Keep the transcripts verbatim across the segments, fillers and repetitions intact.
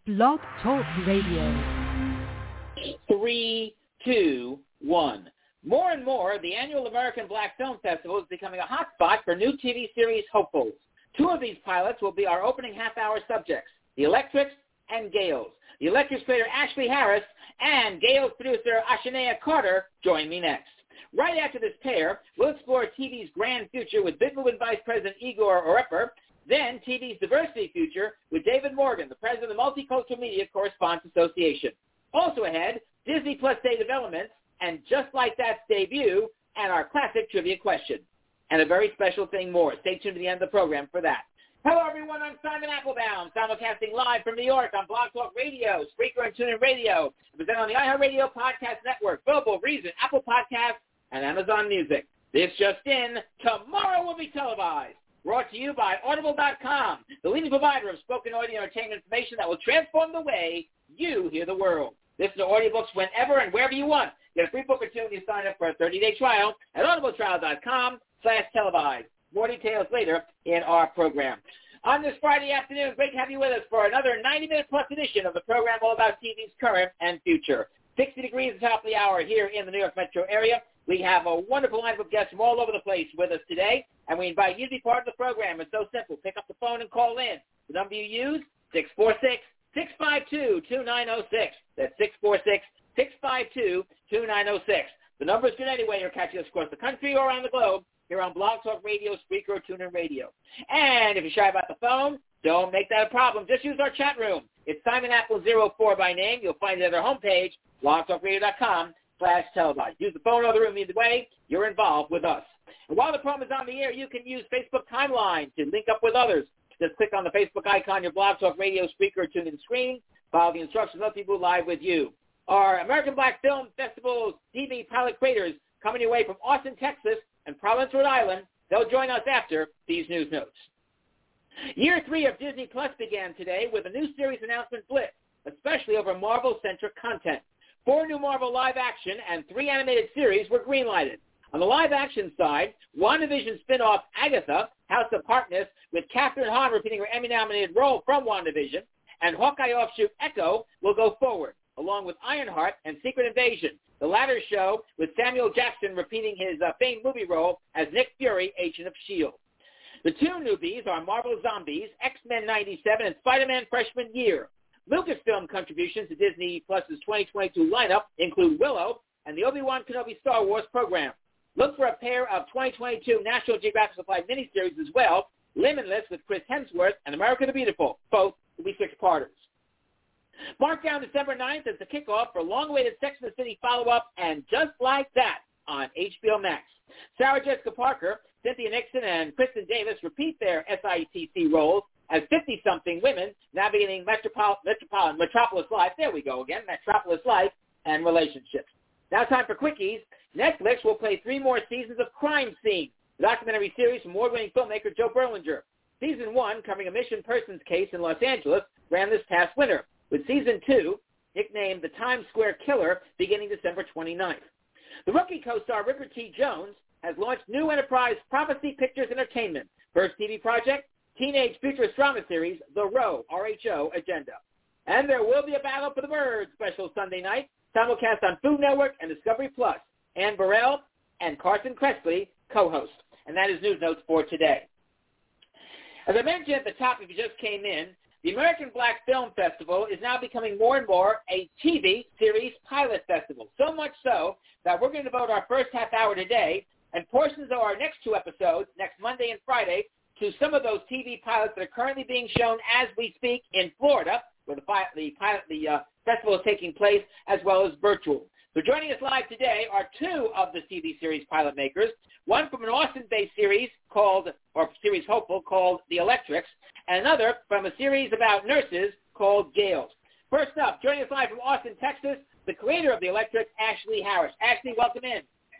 Blog Talk Radio. Three, two, one. More and more, the annual American Black Film Festival is becoming a hotspot for new T V series hopefuls. Two of these pilots will be our opening half-hour subjects, The Electrics and Gales. The Electrics creator Ashley Harris and Gales producer Ashania Carter join me next. Right after this pair, we'll explore T V's grand future with Bigwood Vice President Igor Oreper, then T V's diversity future with David Morgan, the president of the Multicultural Media Correspondents Association. Also ahead, Disney Plus Day developments, and Just Like That's debut, and our classic trivia question. And a very special thing more. Stay tuned to the end of the program for that. Hello, everyone. I'm Simon Applebaum, simulcasting live from New York on Blog Talk Radio, Spreaker, and TuneIn Radio. Presented on the iHeartRadio Podcast Network, Global, Reason, Apple Podcasts, and Amazon Music. This just in, tomorrow will be televised. Brought to you by Audible dot com, the leading provider of spoken audio entertainment information that will transform the way you hear the world. Listen to audiobooks whenever and wherever you want. Get a free book or two when you sign up for a thirty-day trial at audibletrial dot com slash televised. More details later in our program. On this Friday afternoon, great to have you with us for another ninety-minute plus edition of the program all about T V's current and future. sixty degrees at the top of the hour here in the New York metro area. We have a wonderful lineup of guests from all over the place with us today, and we invite you to be part of the program. It's so simple. Pick up the phone and call in. The number you use, six four six, six five two, two nine zero six. That's six four six, six five two, two nine zero six. The number is good anyway. You're catching us across the country or around the globe here on Blog Talk Radio, Spreaker, or TuneIn Radio. And if you're shy about the phone, don't make that a problem. Just use our chat room. It's Simon Apple zero four by name. You'll find it at our homepage, blog talk radio dot com slash televised. Use the phone or the room. Either way, you're involved with us. And while the program is on the air, you can use Facebook Timeline to link up with others. Just click on the Facebook icon, your Blog Talk Radio, Spreaker, or TuneIn screen. Follow the instructions. Let people live with you. Our American Black Film Festival T V pilot creators coming your way from Austin, Texas, and Providence, Rhode Island. They'll join us after these news notes. Year three of Disney Plus began today with a new series announcement blitz, especially over Marvel-centric content. Four new Marvel live-action and three animated series were greenlighted. On the live-action side, WandaVision spin-off Agatha, House of Harkness, with Catherine Hahn repeating her Emmy-nominated role from WandaVision, and Hawkeye offshoot Echo will go forward, along with Ironheart and Secret Invasion, the latter show with Samuel Jackson repeating his uh, famed movie role as Nick Fury, Agent of S H I E L D. The two newbies are Marvel Zombies, X-Men ninety-seven, and Spider-Man Freshman Year. Lucasfilm contributions to Disney Plus's twenty twenty-two lineup include Willow and the Obi-Wan Kenobi Star Wars program. Look for a pair of twenty twenty-two National Geographic supplied miniseries as well, Limitless with Chris Hemsworth and America the Beautiful. Both will be six-parters. Mark down December ninth as the kickoff for long-awaited Sex and the City follow-up and Just Like That on H B O Max. Sarah Jessica Parker, Cynthia Nixon, and Kristen Davis repeat their S I T C roles as fifty-something women navigating Metropol- Metropol- Metropolis life. There we go again, Metropolis life and relationships. Now time for quickies. Netflix will play three more seasons of Crime Scene, the documentary series from award-winning filmmaker Joe Berlinger. Season one, covering a missing persons case in Los Angeles, ran this past winter, with Season two, nicknamed The Times Square Killer, beginning December twenty-ninth. The Rookie co-star River T. Jones has launched new enterprise Prophecy Pictures Entertainment. First T V project, teenage futurist drama series, The Row, R H O Agenda. And there will be a Battle for the Birds special Sunday night, simulcast on Food Network and Discovery Plus. Ann Burrell and Carson Kressley co-host. And that is news notes for today. As I mentioned at the top, if you just came in, the American Black Film Festival is now becoming more and more a T V series pilot festival. So much so that we're going to devote our first half hour today and portions of our next two episodes, next Monday and Friday, to some of those T V pilots that are currently being shown as we speak in Florida, where the, the, pilot, the uh, festival is taking place, as well as virtual. So joining us live today are two of the T V series pilot makers, one from an Austin-based series called, or series hopeful, called The Electrics, and another from a series about nurses called Gales. First up, joining us live from Austin, Texas, the creator of The Electrics, Ashley Harris. Ashley, welcome in.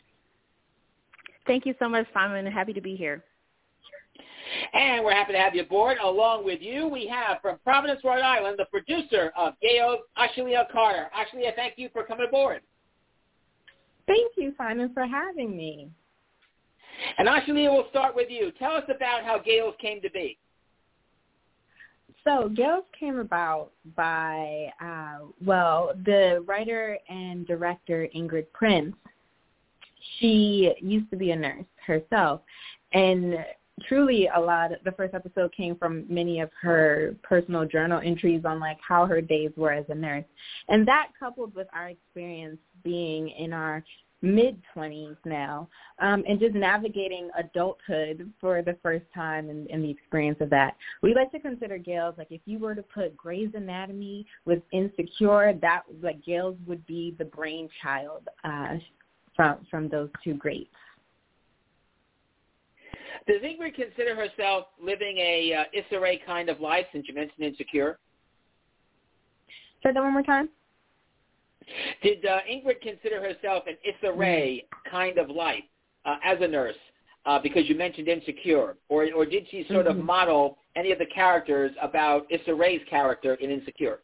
Thank you so much, Simon. Happy to be here. And we're happy to have you aboard. Along with you, we have from Providence, Rhode Island, the producer of Gales, Ashlia Carter. Ashlia, thank you for coming aboard. Thank you, Simon, for having me. And Ashlia, we'll start with you. Tell us about how Gales came to be. So Gales came about by, uh, well, the writer and director Ingrid Prince. She used to be a nurse herself, and truly a lot of the first episode came from many of her personal journal entries on like how her days were as a nurse. And that coupled with our experience being in our mid-twenties now, um, and just navigating adulthood for the first time and, and the experience of that. We like to consider Gales, like if you were to put Grey's Anatomy with Insecure, that like Gales would be the brainchild uh, from from those two greats. Does Ingrid consider herself living a uh, Issa Rae kind of life, since you mentioned Insecure? Say that one more time. Did uh, Ingrid consider herself an Issa Rae kind of life uh, as a nurse, uh, because you mentioned Insecure, or or did she sort mm-hmm. of model any of the characters about Issa Rae's character in Insecure?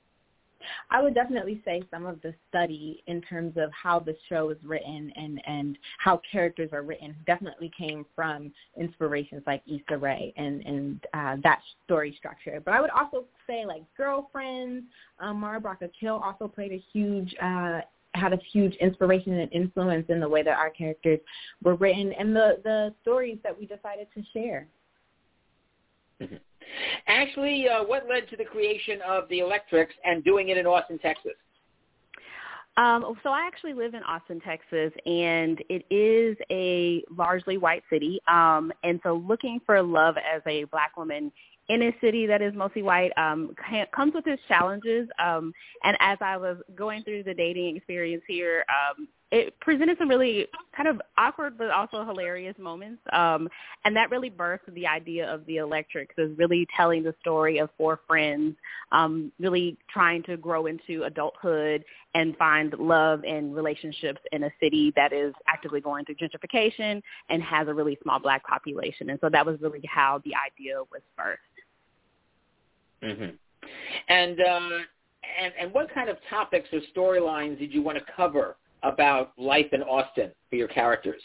I would definitely say some of the study in terms of how the show is written and, and how characters are written definitely came from inspirations like Issa Rae and, and uh, that story structure. But I would also say like Girlfriends, um, Mara Brock Akil also played a huge uh, had a huge inspiration and influence in the way that our characters were written and the, the stories that we decided to share. Mm-hmm. Actually, uh, what led to the creation of The Electrics and doing it in Austin, Texas? Um, so I actually live in Austin, Texas, and it is a largely white city. Um, and so looking for love as a Black woman in a city that is mostly white um, comes with its challenges. Um, and as I was going through the dating experience here, um, it presented some really kind of awkward but also hilarious moments. Um, and that really birthed the idea of The Electrics, is really telling the story of four friends um, really trying to grow into adulthood and find love and relationships in a city that is actively going through gentrification and has a really small Black population. And so that was really how the idea was birthed. Mm-hmm. And, um, and and what kind of topics or storylines did you want to cover about life in Austin for your characters?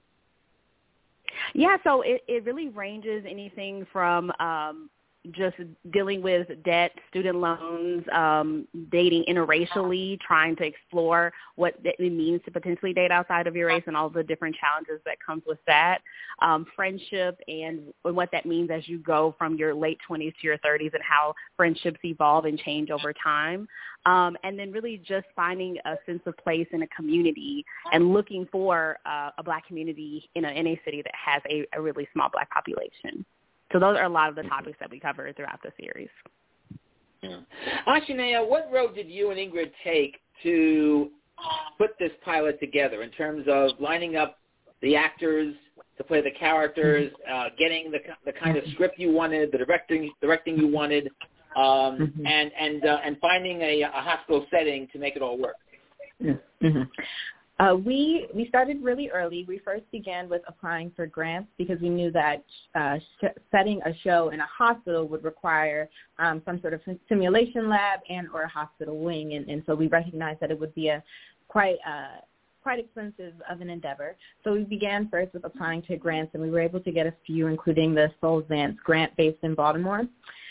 Yeah, so it, it really ranges anything from um, just dealing with debt, student loans, um, dating interracially, trying to explore what it means to potentially date outside of your race and all the different challenges that comes with that, um, friendship and what that means as you go from your late twenties to your thirties and how friendships evolve and change over time. Um, and then really just finding a sense of place in a community and looking for uh, a Black community in a, in a city that has a, a really small Black population. So those are a lot of the topics that we cover throughout the series. Yeah. Ashanea, what road did you and Ingrid take to put this pilot together in terms of lining up the actors to play the characters, uh, getting the the kind of script you wanted, the directing directing you wanted, um, mm-hmm. and and uh, and finding a, a hospital setting to make it all work? Mm-hmm. Uh, we we started really early. We first began with applying for grants because we knew that uh, sh- setting a show in a hospital would require um, some sort of simulation lab and or a hospital wing, and, and so we recognized that it would be a quite uh, quite expensive of an endeavor. So we began first with applying to grants, and we were able to get a few, including the Souls Vance grant based in Baltimore.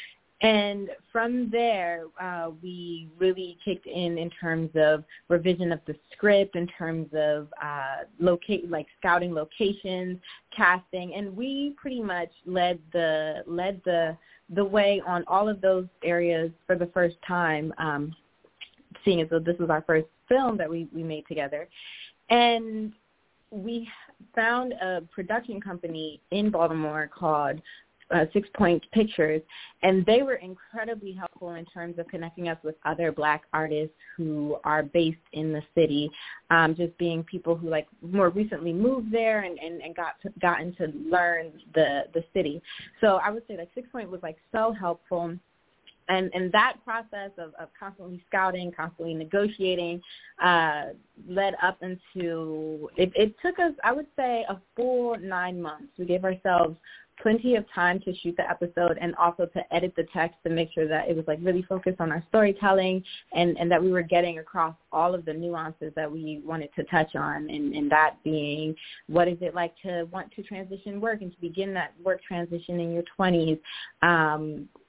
And from there, uh, we really kicked in in terms of revision of the script, in terms of uh, locate like scouting locations, casting, and we pretty much led the led the the way on all of those areas for the first time. Um, seeing as though this was our first film that we, we made together, and we found a production company in Baltimore called Uh, Six Point Pictures, and they were incredibly helpful in terms of connecting us with other Black artists who are based in the city, um, just being people who like more recently moved there and, and, and got to, gotten to learn the, the city. So I would say like Six Point was like so helpful. And and that process of, of constantly scouting, constantly negotiating, uh, led up into, it, it took us, I would say, a full nine months. We gave ourselves plenty of time to shoot the episode and also to edit the text to make sure that it was like really focused on our storytelling and, and that we were getting across all of the nuances that we wanted to touch on, and, and that being what is it like to want to transition work and to begin that work transition in your twenties, um,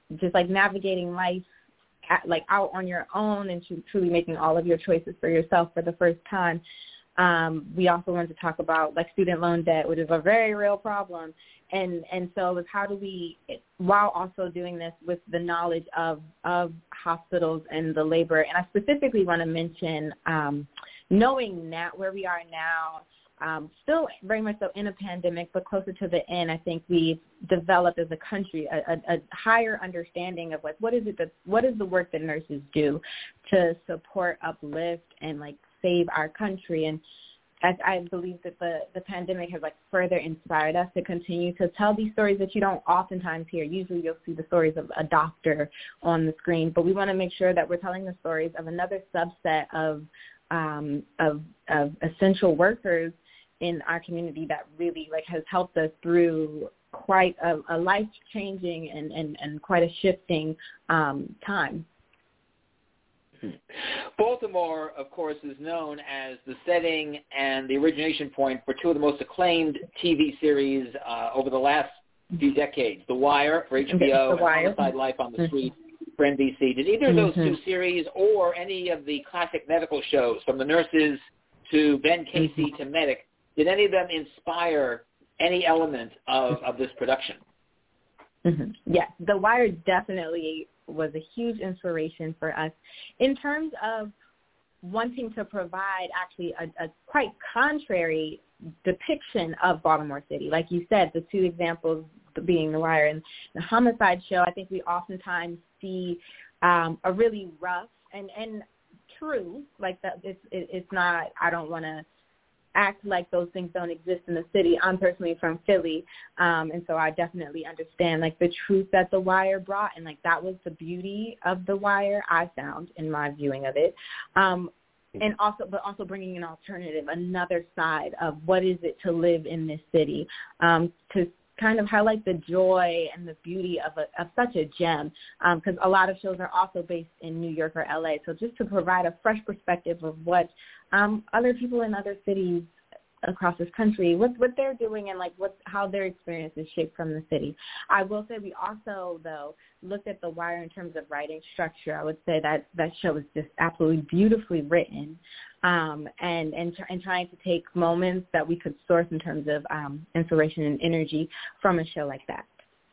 just like navigating life at, like out on your own and to, truly making all of your choices for yourself for the first time. Um, we also wanted to talk about like student loan debt, which is a very real problem. And and so it was how do we, while also doing this with the knowledge of, of hospitals and the labor, and I specifically want to mention um, knowing now where we are now, um, still very much so in a pandemic, but closer to the end, I think we've developed as a country a, a, a higher understanding of like what is it that what is the work that nurses do to support, uplift, and like save our country. And I, I believe that the, the pandemic has like further inspired us to continue to tell these stories that you don't oftentimes hear. Usually you'll see the stories of a doctor on the screen, but we want to make sure that we're telling the stories of another subset of um, of, of essential workers in our community that really like has helped us through quite a, a life-changing and, and, and quite a shifting um, time. Baltimore, of course, is known as the setting and the origination point for two of the most acclaimed T V series uh, over the last few decades, The Wire for H B O and Homicide: Life on the Street for N B C. Did either of those mm-hmm. two series or any of the classic medical shows, from The Nurses to Ben Casey mm-hmm. to Medic, did any of them inspire any element of, of this production? Mm-hmm. Yes, The Wire definitely was a huge inspiration for us in terms of wanting to provide actually a, a quite contrary depiction of Baltimore City. Like you said, the two examples being The Wire and the Homicide show, I think we oftentimes see um, a really rough and, and true, like that it's, it, it's not, I don't want to act like those things don't exist in the city. I'm personally from Philly, um, and so I definitely understand like the truth that The Wire brought, and like that was the beauty of The Wire, I found in my viewing of it. Um, and also, but also bringing an alternative, another side of what is it to live in this city, um, to kind of highlight the joy and the beauty of, a, of such a gem, because um, a lot of shows are also based in New York or L A. So just to provide a fresh perspective of what um, other people in other cities across this country, what what they're doing and like what how their experience is shaped from the city. I will say we also though looked at The Wire in terms of writing structure. I would say that that show is just absolutely beautifully written, um, and and and trying to take moments that we could source in terms of um, inspiration and energy from a show like that.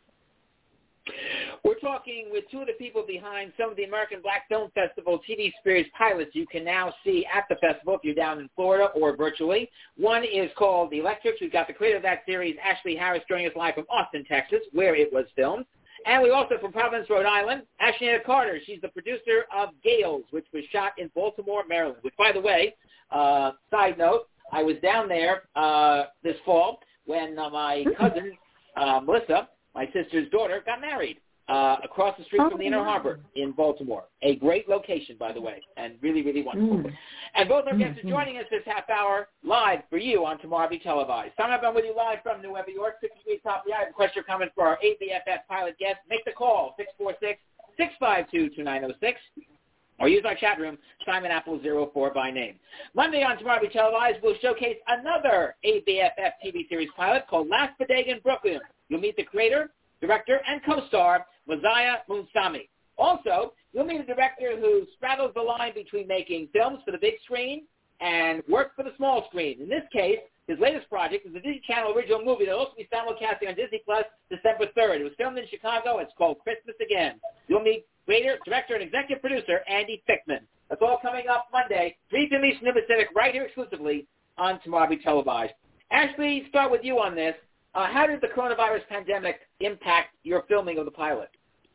We're talking with two of the people behind some of the American Black Film Festival T V series pilots you can now see at the festival if you're down in Florida or virtually. One is called The Electrics. We've got the creator of that series, Ashley Harris, joining us live from Austin, Texas, where it was filmed. And we also from Providence, Rhode Island, Ashnita Carter. She's the producer of Gales, which was shot in Baltimore, Maryland, which, by the way, uh, side note, I was down there uh, this fall when uh, my cousin, uh, Melissa, my sister's daughter, got married uh, across the street oh, from the Inner wow. Harbor in Baltimore. A great location, by the way, and really, really wonderful. Mm. And both our guests mm-hmm. are joining us this half hour live for you on Tomorrow Be Televised. Tom, I'm with you live from New York, sixty-three Top of the Eye. Question or comment for our A B F F pilot guest. Make the call, six four six, six five two, two nine zero six. Or use our chat room, Simon Apple zero four by name. Monday on Tomorrow Be Televised, we'll showcase another A B F F T V series pilot called Last Bodega in Brooklyn. You'll meet the creator, director, and co-star, Mosiah Munsami. Also, you'll meet a director who straddles the line between making films for the big screen and work for the small screen. In this case, his latest project is a Disney Channel original movie that will also be simulcasting on Disney Plus December third. It was filmed in Chicago. It's called Christmas Again. You'll meet creator, director, and executive producer Andy Fickman. That's all coming up Monday, three p.m. Eastern Pacific, right here exclusively on Tomorrow Be Televised. Ashley, start with you on this. Uh, how did the coronavirus pandemic impact your filming of the pilot?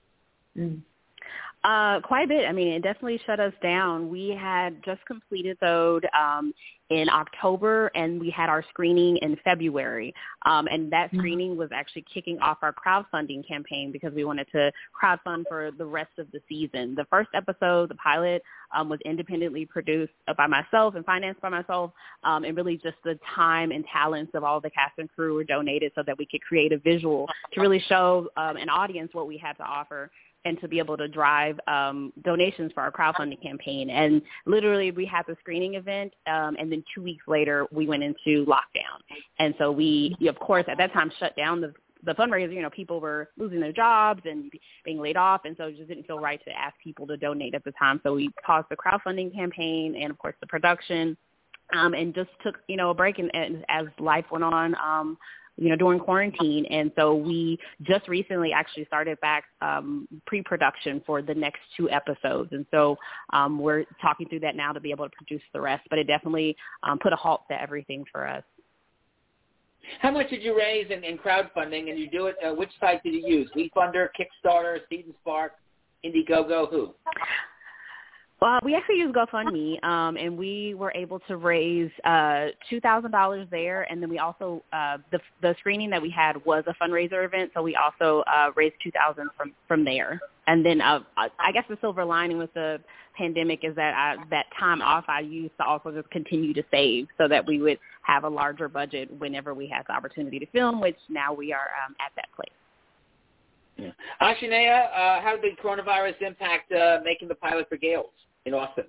Mm. Uh, quite a bit. I mean, it definitely shut us down. We had just completed Ode um, in October, and we had our screening in February. Um, and that screening was actually kicking off our crowdfunding campaign because we wanted to crowdfund for the rest of the season. The first episode, the pilot, um, was independently produced by myself and financed by myself, um, and really just the time and talents of all the cast and crew were donated so that we could create a visual to really show um, an audience what we had to offer, and to be able to drive um, donations for our crowdfunding campaign. And literally we had the screening event, um, and then two weeks later we went into lockdown. And so we, of course, at that time shut down the the fundraiser, you know, people were losing their jobs and being laid off, and so it just didn't feel right to ask people to donate at the time. So we paused the crowdfunding campaign and, of course, the production, um, and just took, you know, a break. And, and as life went on, um, you know, during quarantine. And so we just recently actually started back um, pre-production for the next two episodes. And so um, we're talking through that now to be able to produce the rest. But it definitely um, put a halt to everything for us. How much did you raise in, in crowdfunding, and you do it? Uh, which site did you use? WeFunder, Kickstarter, Seed and Spark, Indiegogo, who? Well, we actually used GoFundMe, um, and we were able to raise uh, two thousand dollars there. And then we also, uh, the the screening that we had was a fundraiser event, so we also uh, raised two thousand dollars from, from there. And then uh, I guess the silver lining with the pandemic is that I, that time off I used to also just continue to save so that we would have a larger budget whenever we had the opportunity to film, which now we are um, at that place. Yeah. Ashanea, uh, how did the coronavirus impact uh, making the pilot for Gales in Austin?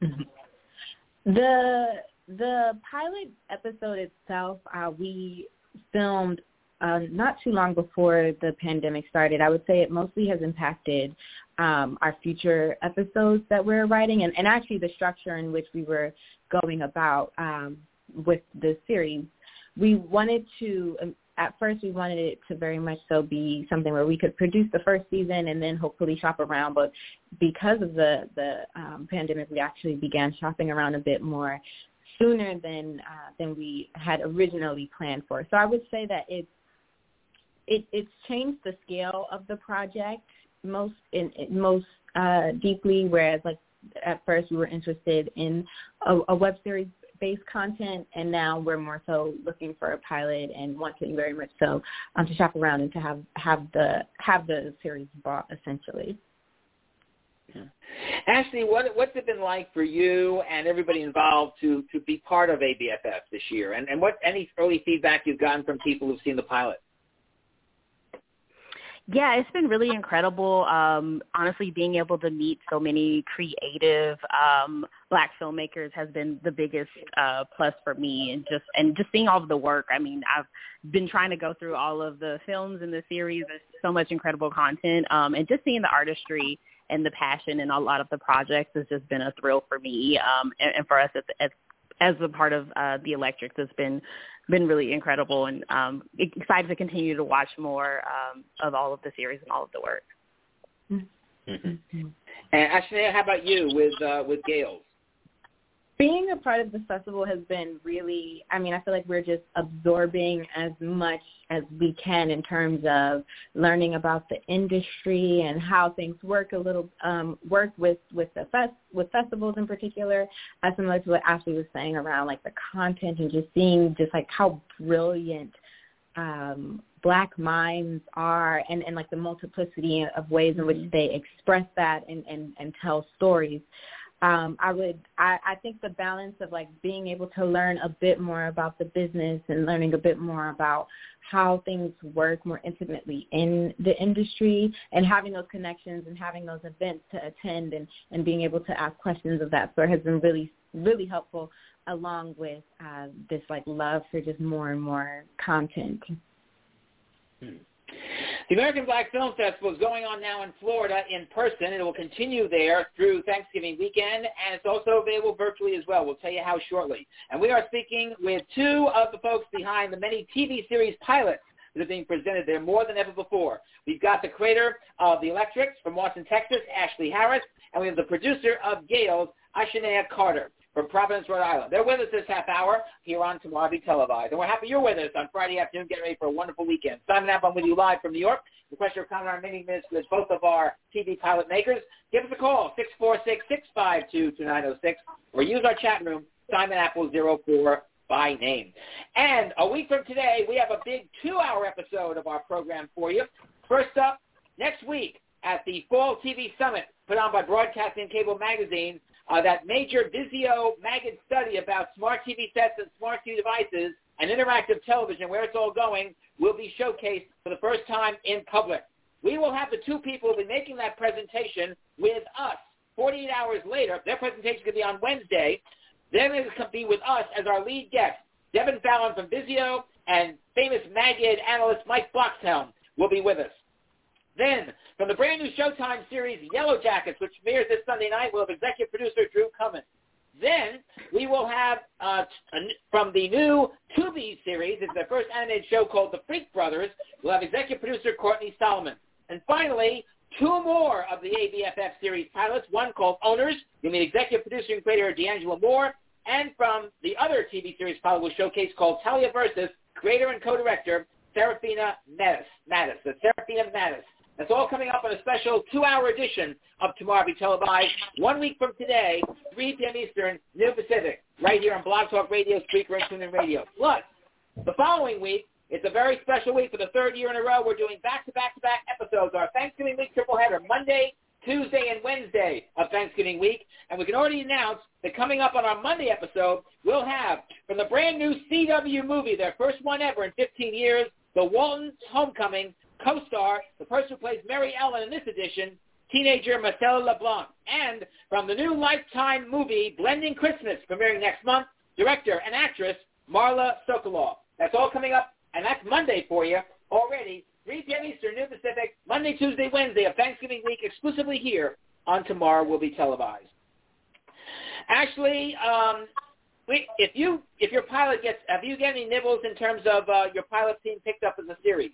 The the pilot episode itself, uh, we filmed uh, not too long before the pandemic started. I would say it mostly has impacted um, our future episodes that we're writing, and, and actually the structure in which we were going about um, with the series. We wanted to, um, at first we wanted it to very much so be something where we could produce the first season and then hopefully shop around, but because of the, the um, pandemic, we actually began shopping around a bit more sooner than uh, than we had originally planned for. So I would say that it's it, it's changed the scale of the project most in, in most uh, deeply. Whereas like at first we were interested in a, a web series based content, and now we're more so looking for a pilot and wanting very much so um, to shop around and to have have the have the series bought essentially. Yeah. Ashley, what what's it been like for you and everybody involved to, to be part of A B F F this year? And, and what any early feedback you've gotten from people who've seen the pilot? Yeah, it's been really incredible. Um, honestly, being able to meet so many creative um, Black filmmakers has been the biggest uh, plus for me, and just and just seeing all of the work. I mean, I've been trying to go through all of the films in the series. There's so much incredible content, um, and just seeing the artistry and the passion in a lot of the projects has just been a thrill for me, um, and, and for us as, as as a part of uh, the Electrics, it's been been really incredible, and um, excited to continue to watch more um, of all of the series and all of the work. Mm-hmm. And Ashanea, how about you with uh, with Gales? Being a part of the festival has been really, I mean, I feel like we're just absorbing as much as we can in terms of learning about the industry and how things work a little, um, work with, with the fest, with festivals in particular, as similar to what Ashley was saying around like the content and just seeing just like how brilliant um, Black minds are, and, and like the multiplicity of ways in which they express that and, and, and tell stories. Um, I would, I, I think the balance of like being able to learn a bit more about the business and learning a bit more about how things work more intimately in the industry, and having those connections and having those events to attend and, and being able to ask questions of that sort has been really, really helpful, along with uh, this like love for just more and more content. Hmm. The American Black Film Festival is going on now in Florida in person. It will continue there through Thanksgiving weekend, and it's also available virtually as well. We'll tell you how shortly. And we are speaking with two of the folks behind the many T V series pilots that are being presented there more than ever before. We've got the creator of The Electrics from Austin, Texas, Ashley Harris, and we have the producer of Gales, Ashanea Carter, from Providence, Rhode Island. They're with us this half hour here on Tomorrow Be Televised. And we're happy you're with us on Friday afternoon, getting ready for a wonderful weekend. Simon App, I'm with you live from New York. The question or comment on many minutes with both of our T V pilot makers. Give us a call, six four six, six five two, two nine zero six, or use our chat room, Simon Apple zero four by name. And a week from today, we have a big two-hour episode of our program for you. First up, next week at the Fall T V Summit, put on by Broadcasting and Cable Magazine, Uh, that major Vizio Magid study about smart T V sets and smart T V devices and interactive television, where it's all going, will be showcased for the first time in public. We will have the two people who will be making that presentation with us. forty-eight hours later, their presentation is going to be on Wednesday. They're going to be with us as our lead guest, Devin Fallon from Vizio and famous Magid analyst Mike Bloxhelm will be with us. Then, from the brand new Showtime series Yellow Jackets, which premieres this Sunday night, we'll have executive producer Drew Cummins. Then, we will have, uh, from the new Tubi series, it's their first animated show called The Freak Brothers, we'll have executive producer Courtney Solomon. And finally, two more of the A B F F series pilots, one called Owners, you'll meet executive producer and creator D'Angelo Moore, and from the other T V series pilot we'll showcase called Talia Versus, creator and co-director Serafina Mattis. Mattis. That's Serafina Mattis. That's all coming up on a special two-hour edition of Tomorrow Be Televised, one week from today, three p.m. Eastern, noon Pacific, right here on Blog Talk Radio, Spreaker, and TuneIn Radio. Plus, the following week, it's a very special week for the third year in a row. We're doing back-to-back-to-back episodes, our Thanksgiving week triple header, Monday, Tuesday, and Wednesday of Thanksgiving week. And we can already announce that coming up on our Monday episode, we'll have, from the brand new C W movie, their first one ever in fifteen years, The Waltons' Homecoming, co-star, the person who plays Mary Ellen in this edition, teenager Marcella LeBlanc. And from the new Lifetime movie, Blending Christmas, premiering next month, director and actress Marla Sokoloff. That's all coming up, and that's Monday for you already, three p.m. Eastern, noon Pacific, Monday, Tuesday, Wednesday of Thanksgiving week, exclusively here on Tomorrow Will Be Televised. Ashley, um, we, if you if your pilot gets, have you got any nibbles in terms of uh, your pilot being picked up as a series?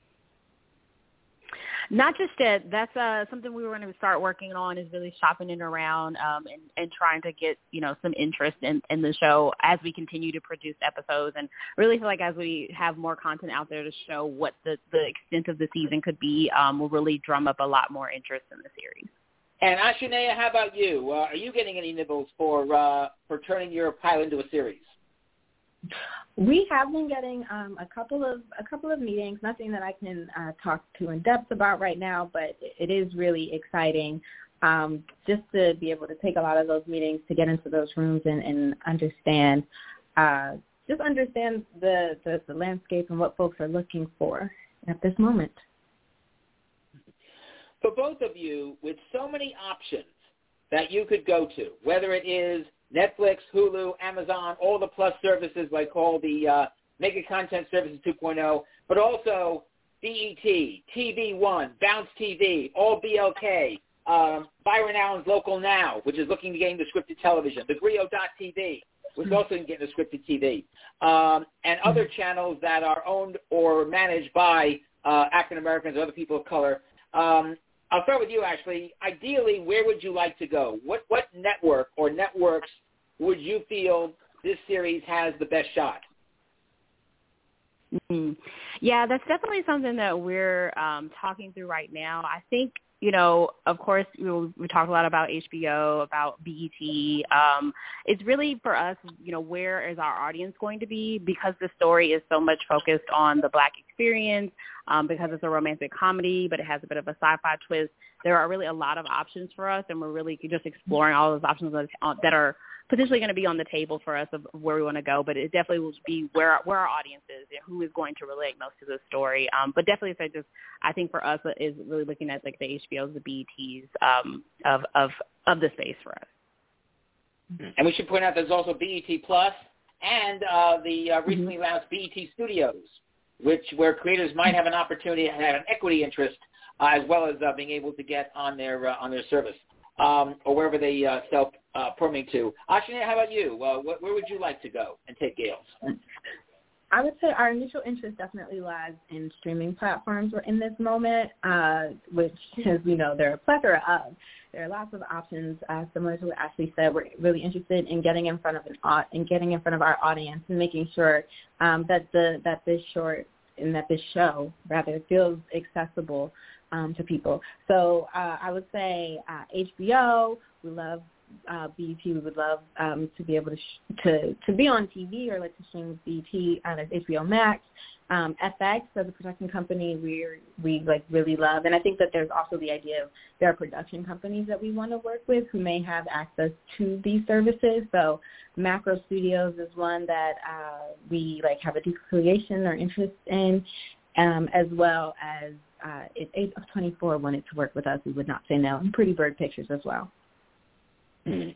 Not just yet. That's uh, something we were going to start working on, is really shopping it around um, and, and trying to get, you know, some interest in, in the show as we continue to produce episodes, and really feel like as we have more content out there to show what the, the extent of the season could be, um, will really drum up a lot more interest in the series. And Ashanea, how about you? Uh, are you getting any nibbles for uh, for turning your pilot into a series? We have been getting um, a couple of a couple of meetings. Nothing that I can uh, talk to in depth about right now, but it is really exciting um, just to be able to take a lot of those meetings, to get into those rooms and, and understand, uh, just understand the, the the landscape and what folks are looking for at this moment. For both of you, with so many options that you could go to, whether it is Netflix, Hulu, Amazon, all the plus services like all the uh, Mega Content Services two point oh, but also B E T, T V One, Bounce T V, all B L K, um, Byron Allen's Local Now, which is looking to get into scripted television, the Grio dot T V, which is also getting into scripted T V, um, and other channels that are owned or managed by uh, African Americans or other people of color. Um, I'll start with you, Ashley. Ideally, where would you like to go? What what network or networks would you feel this series has the best shot? Mm-hmm. Yeah, that's definitely something that we're um, talking through right now. I think, you know, of course, we, we talked a lot about H B O, about B E T. Um, it's really for us, you know, where is our audience going to be? Because the story is so much focused on the Black experience, um, because it's a romantic comedy, but it has a bit of a sci-fi twist. There are really a lot of options for us, and we're really just exploring all those options that are potentially going to be on the table for us of where we want to go, but it definitely will be where where our audience is and who is going to relate most to this story. Um, but definitely, so just I think for us is really looking at like the H B Os, the B E Ts um, of of of the space for us. And we should point out there's also B E T Plus and uh, the uh, recently mm-hmm. announced B E T Studios, which where creators might have an opportunity to have an equity interest uh, as well as uh, being able to get on their uh, on their service. Um, or wherever they uh, sell uh, programming to. Ashanea, how about you? Uh, wh- where would you like to go and take Gales? I would say our initial interest definitely lies in streaming platforms in this moment, uh, which, as we know, there are a plethora of. There are lots of options. Uh, similar to what Ashley said, we're really interested in getting in front of an uh, in getting in front of our audience and making sure um, that the that this short and that this show rather feels accessible Um, to people. So uh, I would say uh, H B O, we love uh, B E T. We would love um, to be able to, sh- to to be on T V or like to stream with B E T on H B O Max. Um, F X as a production company, we we like really love, and I think that there's also the idea of there are production companies that we want to work with who may have access to these services. So Macro Studios is one that uh, we like have a deep affiliation or interest in, um, as well as Uh, if eight of twenty-four wanted to work with us, we would not say no. And Pretty Bird Pictures as well. Mm-hmm.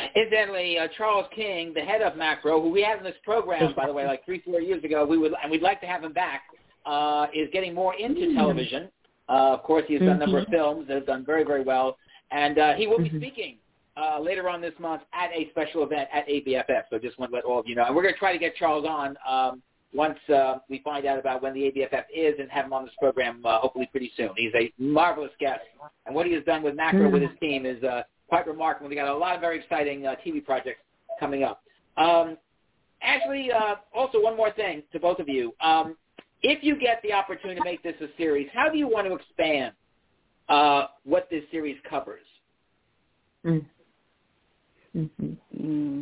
Incidentally, uh, Charles King, the head of Macro, who we had in this program, by the way, like three, four years ago, we would, and we'd like to have him back, uh, is getting more into mm-hmm. television. Uh, of course, he has done mm-hmm. a number of films that have done very, very well. And uh, he will be mm-hmm. speaking uh, later on this month at a special event at A B F F. So just want to let all of you know. And we're going to try to get Charles on um, once uh, we find out about when the A B F F is and have him on this program uh, hopefully pretty soon. He's a marvelous guest. And what he has done with Macro mm-hmm. with his team is uh, quite remarkable. We got a lot of very exciting uh, T V projects coming up. Um, Ashley, uh, also one more thing to both of you. Um, if you get the opportunity to make this a series, how do you want to expand uh, what this series covers? Mm. Mm-hmm. Mm.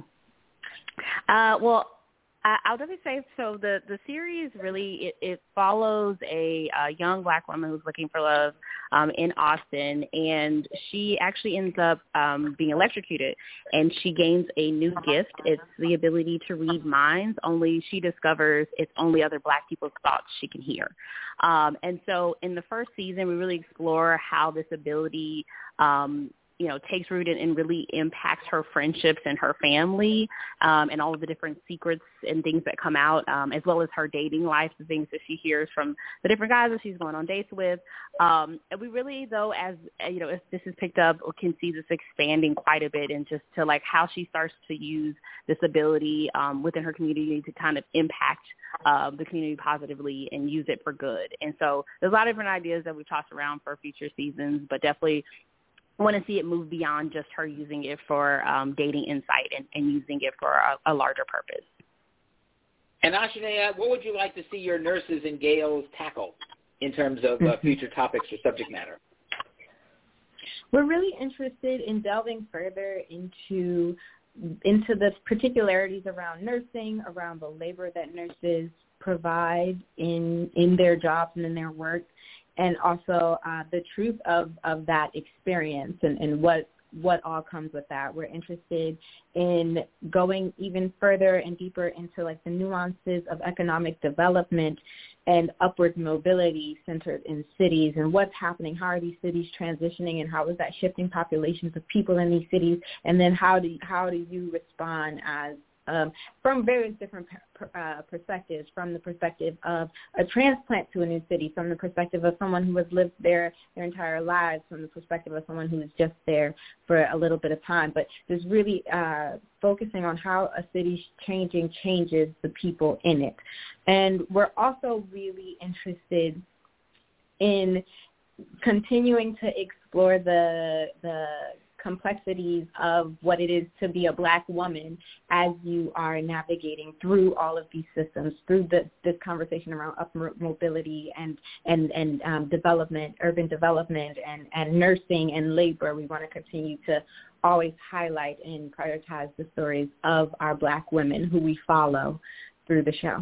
Uh, well, I'll definitely say so. The, the series really it, it follows a, a young black woman who's looking for love um, in Austin, and she actually ends up um, being electrocuted, and she gains a new gift. It's the ability to read minds. Only she discovers it's only other black people's thoughts she can hear. Um, and so, in the first season, we really explore how this ability Um, you know, takes root and, and really impacts her friendships and her family um, and all of the different secrets and things that come out, um, as well as her dating life, the things that she hears from the different guys that she's going on dates with. Um, and we really, though, as, you know, if this is picked up, can see this expanding quite a bit and just to, like, how she starts to use this ability um, within her community to kind of impact uh, the community positively and use it for good. And so there's a lot of different ideas that we've tossed around for future seasons, but definitely want to see it move beyond just her using it for um, dating insight and, and using it for a, a larger purpose. And Aunjanue, what would you like to see your nurses and Gales tackle in terms of uh, future topics or subject matter? We're really interested in delving further into into the particularities around nursing, around the labor that nurses provide in in their jobs and in their work, and also uh, the truth of, of that experience and, and what what all comes with that. We're interested in going even further and deeper into like the nuances of economic development and upward mobility centered in cities and what's happening, how are these cities transitioning, and how is that shifting populations of people in these cities, and then how do how do you respond as Um, from various different uh, perspectives, from the perspective of a transplant to a new city, from the perspective of someone who has lived there their entire lives, from the perspective of someone who is just there for a little bit of time. But just really uh, focusing on how a city changing changes the people in it. And we're also really interested in continuing to explore the the complexities of what it is to be a black woman as you are navigating through all of these systems, through the, this conversation around upward mobility and and and um, development, urban development, and, and nursing and labor. We want to continue to always highlight and prioritize the stories of our black women who we follow through the show.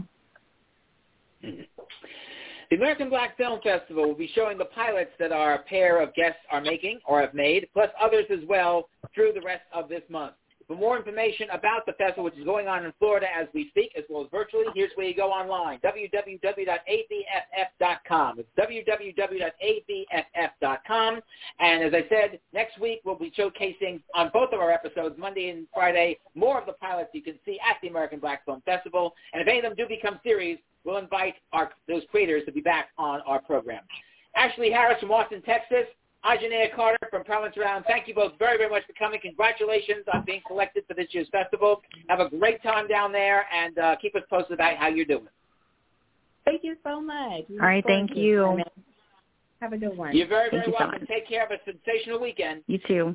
Mm-hmm. The American Black Film Festival will be showing the pilots that our pair of guests are making or have made, plus others as well, through the rest of this month. For more information about the festival, which is going on in Florida as we speak, as well as virtually, here's where you go online, w w w dot a b f f dot com. It's w w w dot a b f f dot com. And as I said, next week we'll be showcasing on both of our episodes, Monday and Friday, more of the pilots you can see at the American Black Film Festival. And if any of them do become series, we'll invite our, those creators to be back on our program. Ashley Harris from Austin, Texas, Aunjanue Carter from Province Round, thank you both very, very much for coming. Congratulations on being selected for this year's festival. Have a great time down there, and uh, keep us posted about how you're doing. Thank you so much. We All right, thank you. Have a good one. You're very, thank very you welcome. So Take care. Have a sensational weekend. You too.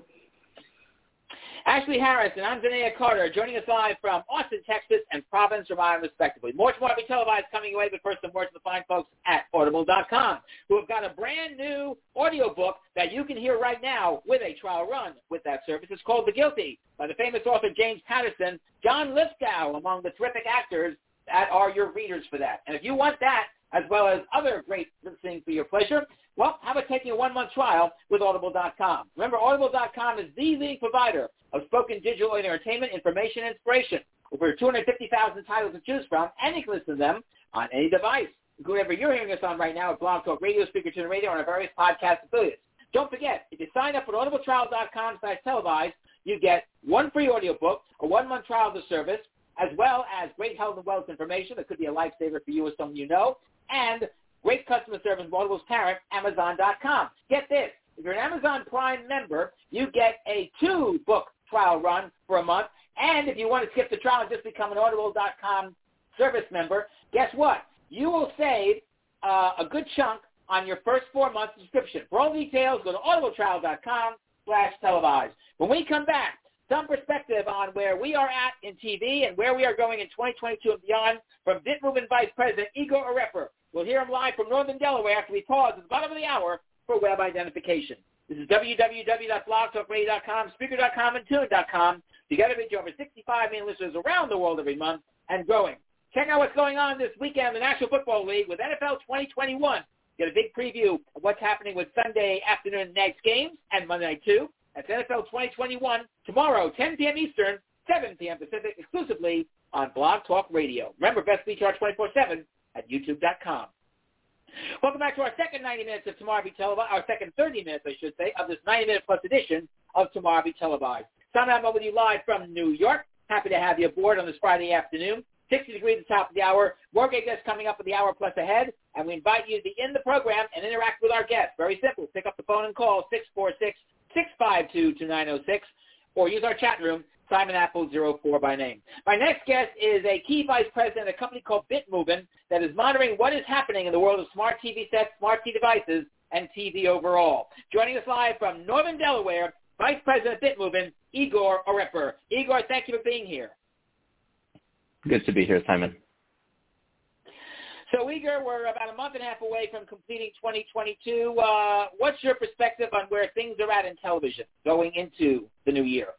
Ashley Harris and Aunjanue Carter joining us live from Austin, Texas, and Providence, Rhode Island, respectively. More tomorrow will be televised coming away, but first some words to the fine folks at audible dot com, who have got a brand new audiobook that you can hear right now with a trial run with that service. It's called The Guilty by the famous author James Patterson, John Lithgow, among the terrific actors that are your readers for that. And if you want that, as well as other great listening for your pleasure, well, how about taking a one-month trial with audible dot com? Remember, audible dot com is the leading provider of spoken digital entertainment, information, and inspiration. Over two hundred fifty thousand titles to choose from, and you can listen to them on any device. Whoever you're hearing us on right now at Blog Talk Radio, Speaker to the Radio, and our various podcast affiliates. Don't forget, if you sign up at audible trial dot com slash televised, you get one free audiobook, a one-month trial of the service, as well as great health and wellness information that could be a lifesaver for you or someone you know, and great customer service from Audible's parent, Amazon dot com. Get this. If you're an Amazon Prime member, you get a two-book trial run for a month. And if you want to skip the trial and just become an Audible dot com service member, guess what? You will save uh, a good chunk on your first four-month subscription. For all details, go to audible trial dot com slash televised. When we come back, some perspective on where we are at in T V and where we are going in twenty twenty-two and beyond from BitMoven Vice President Igor Arefur. We'll hear him live from Northern Delaware after we pause at the bottom of the hour for web identification. This is w w w dot blog talk radio dot com, speaker dot com, and tune dot com. Together reach over sixty-five million listeners around the world every month and growing. Check out what's going on this weekend in the National Football League with N F L twenty twenty-one. Get a big preview of what's happening with Sunday afternoon night's games and Monday night too. That's N F L twenty twenty-one tomorrow, ten p.m. Eastern, seven p.m. Pacific, exclusively on Blog Talk Radio. Remember, best feature our twenty-four seven at youtube dot com. Welcome back to our second ninety minutes of Tomorrow Be Televised, our second thirty minutes, I should say, of this ninety-minute plus edition of Tomorrow Be Televised. Simon, I'm with you live from New York. Happy to have you aboard on this Friday afternoon. sixty degrees at the top of the hour. More great guests coming up with the hour plus ahead, and we invite you to be in the program and interact with our guests. Very simple. Pick up the phone and call six four six, six five two, two nine zero six, or use our chat room, Simon Apple zero four by name. My next guest is a key vice president of a company called BitMoven that is monitoring what is happening in the world of smart T V sets, smart T V devices, and T V overall. Joining us live from Northern Delaware, Vice President of BitMoven, Igor Arefur. Igor, thank you for being here. Good to be here, Simon. So, Igor, we're about a month and a half away from completing twenty twenty-two. Uh, what's your perspective on where things are at in television going into the new year?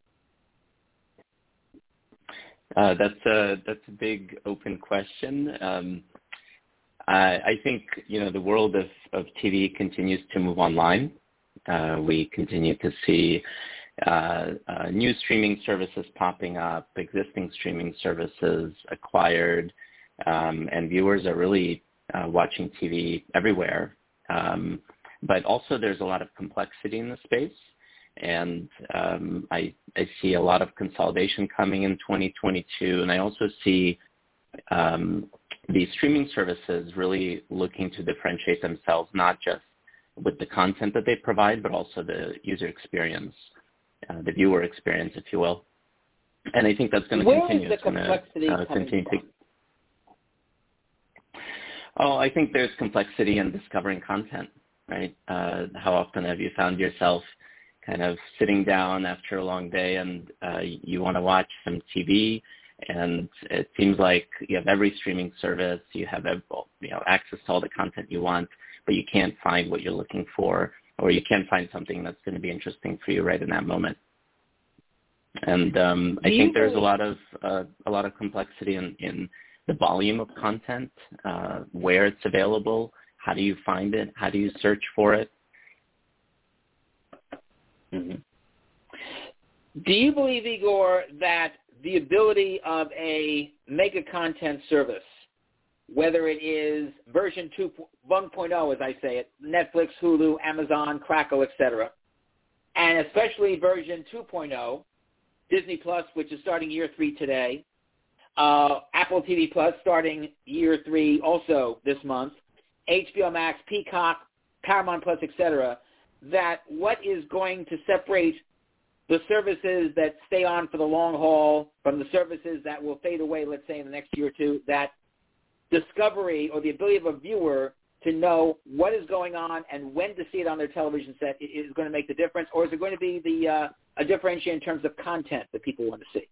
Uh, that's a that's a big open question. Um, I, I think you know the world of, of T V continues to move online. Uh, we continue to see uh, uh, new streaming services popping up, existing streaming services acquired, um, and viewers are really uh, watching T V everywhere. Um, but also, there's a lot of complexity in the space. And um, I, I see a lot of consolidation coming in twenty twenty-two, and I also see um, the streaming services really looking to differentiate themselves, not just with the content that they provide, but also the user experience, uh, the viewer experience, if you will. And I think that's going to Where continue. Where is the complexity uh, coming continue from? To... Oh, I think there's complexity in discovering content, right? Uh, how often have you found yourself kind of sitting down after a long day and uh, you want to watch some T V, and it seems like you have every streaming service, you have you know access to all the content you want, but you can't find what you're looking for, or you can't find something that's going to be interesting for you right in that moment. And um, I think there's a lot of uh, a lot of complexity in, in the volume of content, uh, where it's available, how do you find it, how do you search for it. Mm-hmm. Do you believe, Igor, that the ability of a mega content service, whether it is version one point oh, as I say it, Netflix, Hulu, Amazon, Crackle, et cetera, and especially version two point oh, Disney Plus, which is starting year three today, uh, Apple T V Plus starting year three also this month, H B O Max, Peacock, Paramount Plus, et cetera, that what is going to separate the services that stay on for the long haul from the services that will fade away, let's say, in the next year or two, that discovery or the ability of a viewer to know what is going on and when to see it on their television set is going to make the difference? Or is it going to be the uh, a differentiator in terms of content that people want to see?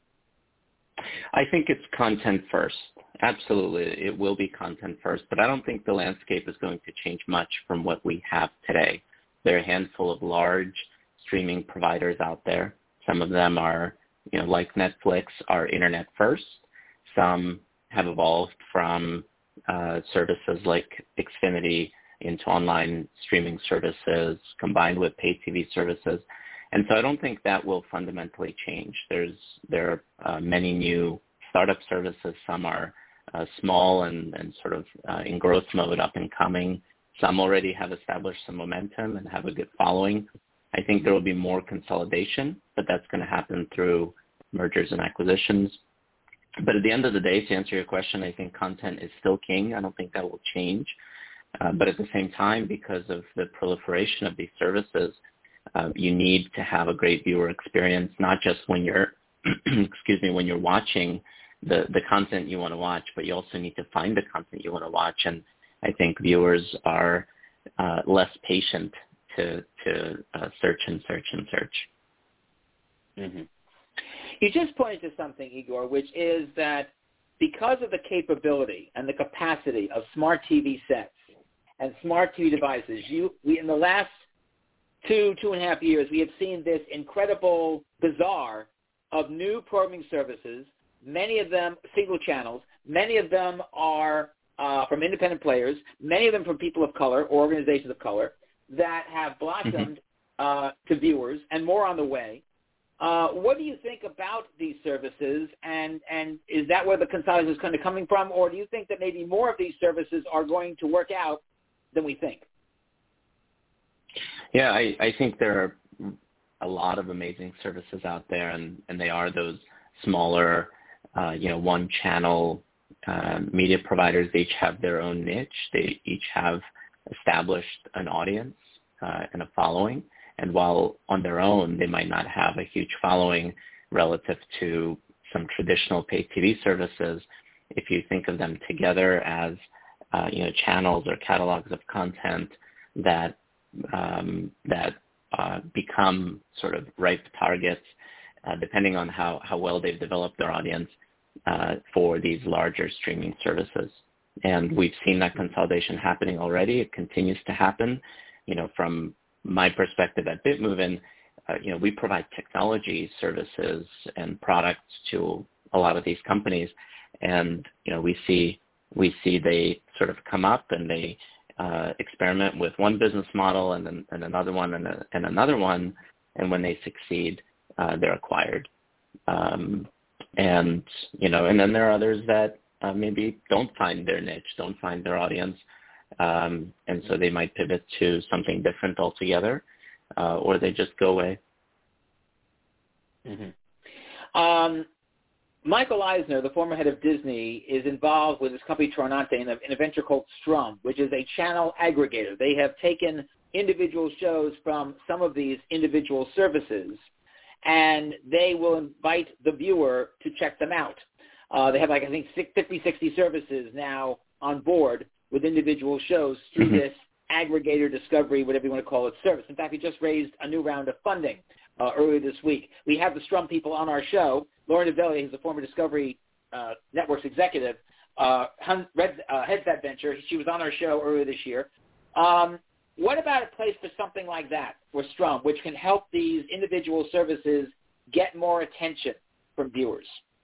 I think it's content first. Absolutely, it will be content first, but I don't think the landscape is going to change much from what we have today. There are a handful of large streaming providers out there. Some of them are, you know, like Netflix, are internet first. Some have evolved from uh, services like Xfinity into online streaming services combined with pay T V services. And so I don't think that will fundamentally change. There's there are uh, many new startup services. Some are uh, small and, and sort of uh, in growth mode, up and coming. Some already have established some momentum and have a good following. I think there will be more consolidation, but that's going to happen through mergers and acquisitions. But at the end of the day, to answer your question, I think content is still king. I don't think that will change. Uh, but at the same time, because of the proliferation of these services, uh, you need to have a great viewer experience, not just when you're, excuse me, when you're watching the, the content you want to watch, but you also need to find the content you want to watch. And I think viewers are uh, less patient to, to uh, search and search and search. Mm-hmm. You just pointed to something, Igor, which is that because of the capability and the capacity of smart T V sets and smart T V devices, you, we, in the last two, two and a half years, we have seen this incredible bazaar of new programming services, many of them single channels, many of them are uh, from independent players, many of them from people of color or organizations of color that have blossomed mm-hmm. uh, to viewers, and more on the way. Uh, what do you think about these services, and, and is that where the consolidation is kind of coming from, or do you think that maybe more of these services are going to work out than we think? Yeah, I, I think there are a lot of amazing services out there, and, and they are those smaller, uh, you know, one-channel uh, media providers. They each have their own niche. They each have established an audience uh, and a following. And while on their own, they might not have a huge following relative to some traditional paid T V services, if you think of them together as, uh, you know, channels or catalogs of content that um, that uh, become sort of ripe targets, uh, depending on how, how well they've developed their audience uh, for these larger streaming services. And we've seen that consolidation happening already. It continues to happen, you know, from my perspective at Bitmovin, uh, you know, we provide technology services and products to a lot of these companies, and you know, we see we see they sort of come up and they uh, experiment with one business model and then and another one and, a, and another one, and when they succeed, uh, they're acquired. Um, and you know, and then there are others that uh, maybe don't find their niche, don't find their audience. Um, and so they might pivot to something different altogether, uh, or they just go away. Mm-hmm. Um, Michael Eisner, the former head of Disney, is involved with his company Tornante in a, in a venture called Strum, which is a channel aggregator. They have taken individual shows from some of these individual services, and they will invite the viewer to check them out. Uh, they have, like, I think, fifty, sixty services now on board with individual shows through mm-hmm. this aggregator discovery, whatever you want to call it, service. In fact, we just raised a new round of funding uh, earlier this week. We have the Strum people on our show. Lauren DeVelli, who's a former Discovery uh, Networks executive, uh, Red, uh, heads that venture. She was on our show earlier this year. Um, what about a place for something like that, for Strum, which can help these individual services get more attention from viewers?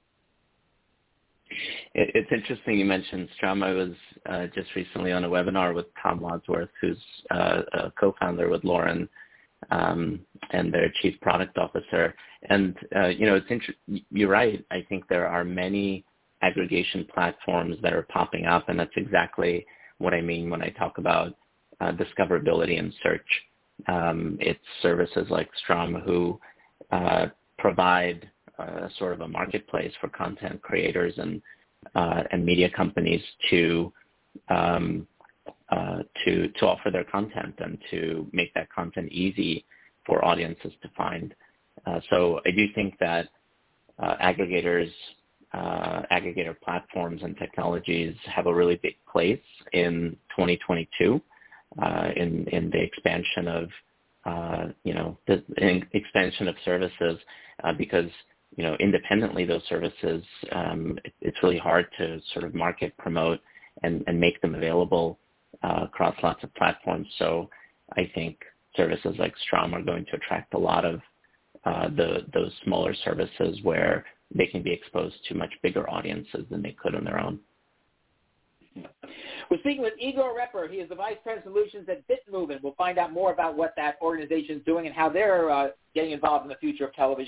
It's interesting you mentioned Strum. I was uh, just recently on a webinar with Tom Wadsworth, who's uh, a co-founder with Lauren um, and their chief product officer. And, uh, you know, it's inter- you're right. I think there are many aggregation platforms that are popping up, and that's exactly what I mean when I talk about uh, discoverability and search. Um, it's services like Strum who uh, provide Uh, sort of a marketplace for content creators and uh, and media companies to um, uh, to to offer their content and to make that content easy for audiences to find. Uh, so I do think that uh, aggregators, uh, aggregator platforms and technologies have a really big place in twenty twenty-two uh, in in the expansion of uh, you know the expansion of services uh, because you know, independently those services, um, it, it's really hard to sort of market, promote, and, and make them available uh, across lots of platforms. So I think services like Strum are going to attract a lot of uh, the those smaller services where they can be exposed to much bigger audiences than they could on their own. We're speaking with Igor Repper. He is the Vice President of Solutions at Bitmovin. We'll find out more about what that organization is doing and how they're uh, getting involved in the future of television.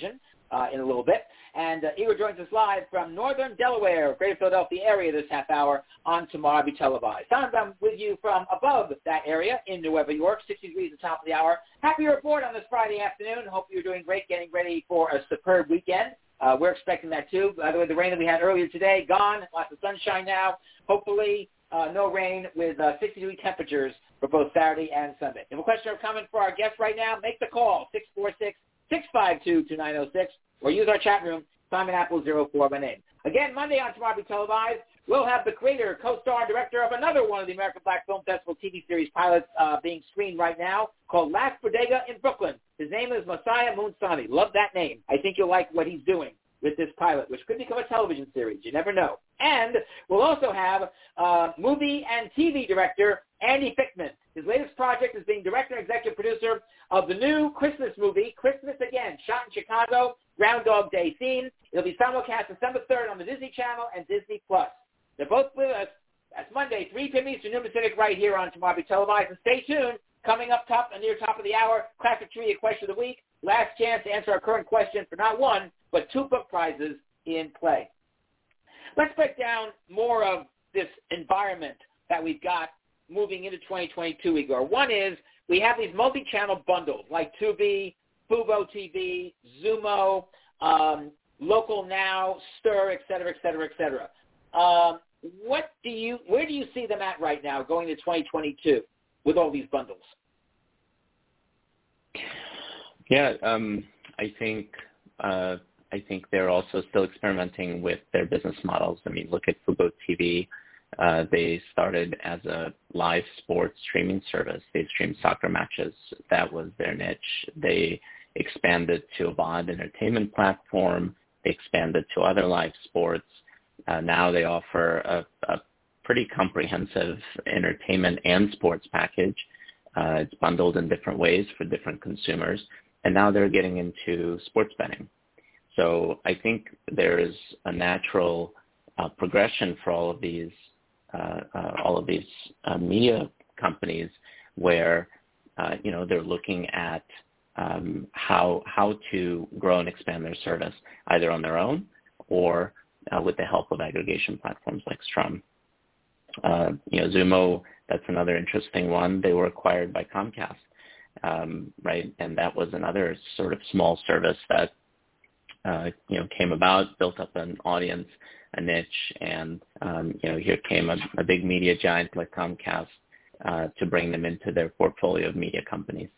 uh, in a little bit. And uh, Igor joins us live from northern Delaware, greater Philadelphia area this half hour on Tomorrow Be Televised. Hans, I'm with you from above that area in New York, sixty degrees at the top of the hour. Happy to report on this Friday afternoon. Hope you're doing great, getting ready for a superb weekend. Uh, we're expecting that too. By the way, the rain that we had earlier today, gone. Lots of sunshine now. Hopefully uh, no rain with uh, sixty-degree temperatures for both Saturday and Sunday. If you have a question or comment for our guest right now, make the call, six four six, six five two, two nine zero six, or use our chat room, Simon Apple zero four by name. Again, Monday on Tomorrow Be Televised, we'll have the creator, co-star, and director of another one of the American Black Film Festival T V series pilots uh, being screened right now called Last Bodega in Brooklyn. His name is Mosiah Moonsani. Love that name. I think you'll like what he's doing with this pilot, which could become a television series. You never know. And we'll also have uh, movie and T V director Andy Fickman. His latest project is being director and executive producer of the new Christmas movie, Christmas Again, shot in Chicago, Groundhog Day theme. It'll be simulcast December third on the Disney Channel and Disney Plus. They're both with us. That's Monday, three p.m. Eastern, noon Pacific, right here on Tomorrow Be Televised. And stay tuned. Coming up top, near top of the hour, Classic Trivia Question of the Week. Last chance to answer our current question for not one, but two book prizes in play. Let's break down more of this environment that we've got moving into twenty twenty-two, Igor. One is we have these multi-channel bundles like Tubi, Fubo T V, Zumo, um, Local Now, Stir, et cetera, et cetera, et cetera. Um, what do you, where do you see them at right now going into twenty twenty-two with all these bundles? Yeah, um, I think uh, I think they're also still experimenting with their business models. I mean, look at Fubo T V. Uh, they started as a live sports streaming service. They streamed soccer matches. That was their niche. They expanded to a V O D entertainment platform. They expanded to other live sports. Uh, now they offer a, a pretty comprehensive entertainment and sports package. Uh, it's bundled in different ways for different consumers. And now they're getting into sports betting. So I think there is a natural uh, progression for all of these uh, uh, all of these uh, media companies where uh, you know they're looking at um, how how to grow and expand their service either on their own or uh, with the help of aggregation platforms like Strum. Uh, you know, Zumo, that's another interesting one. They were acquired by Comcast. Um, right, and that was another sort of small service that uh, you know came about, built up an audience, a niche, and um, you know here came a, a big media giant like Comcast uh, to bring them into their portfolio of media companies.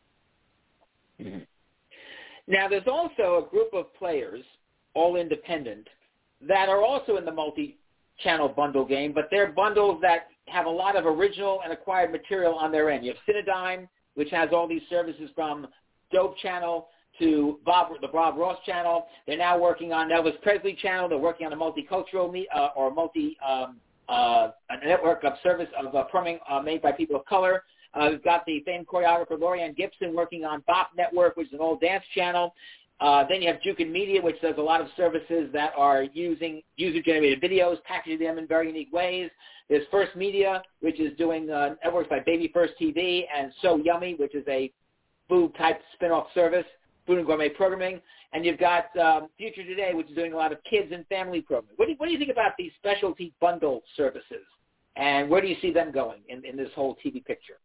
Mm-hmm. Now, there's also a group of players, all independent, that are also in the multi-channel bundle game, but they're bundles that have a lot of original and acquired material on their end. You have Cinedigm, which has all these services from Dope Channel to Bob, the Bob Ross Channel. They're now working on Elvis Presley Channel. They're working on a multicultural me, uh, or multi um, uh, a network of service of uh, programming uh, made by people of color. Uh, we've got the famed choreographer Lorianne Gibson working on Bop Network, which is an old dance channel. Uh, then you have Jukin Media, which does a lot of services that are using user-generated videos, packaging them in very unique ways. There's First Media, which is doing uh, networks like Baby First T V, and So Yummy, which is a food-type spin-off service, food and gourmet programming. And you've got um, Future Today, which is doing a lot of kids and family programming. What do, what do you think about these specialty bundle services, and where do you see them going in, in this whole T V picture?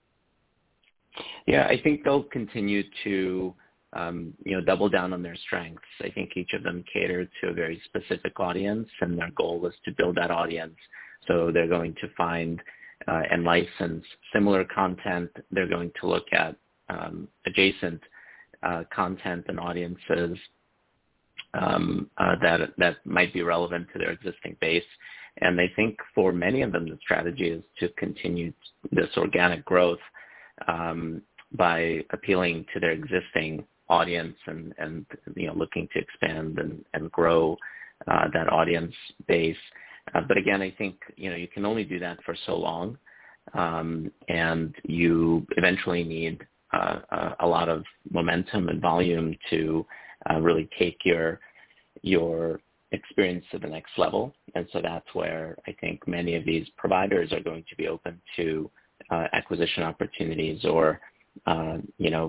Yeah, I think they'll continue to Um, you know, double down on their strengths. I think each of them cater to a very specific audience, and their goal is to build that audience. So they're going to find uh, and license similar content. They're going to look at um, adjacent uh, content and audiences um, uh, that that might be relevant to their existing base. And I think for many of them, the strategy is to continue this organic growth um, by appealing to their existing audience and, and you know, looking to expand and, and grow uh, that audience base. Uh, but again, I think, you know, you can only do that for so long. Um, and you eventually need uh, a lot of momentum and volume to uh, really take your, your experience to the next level. And so that's where I think many of these providers are going to be open to uh, acquisition opportunities or, uh, you know,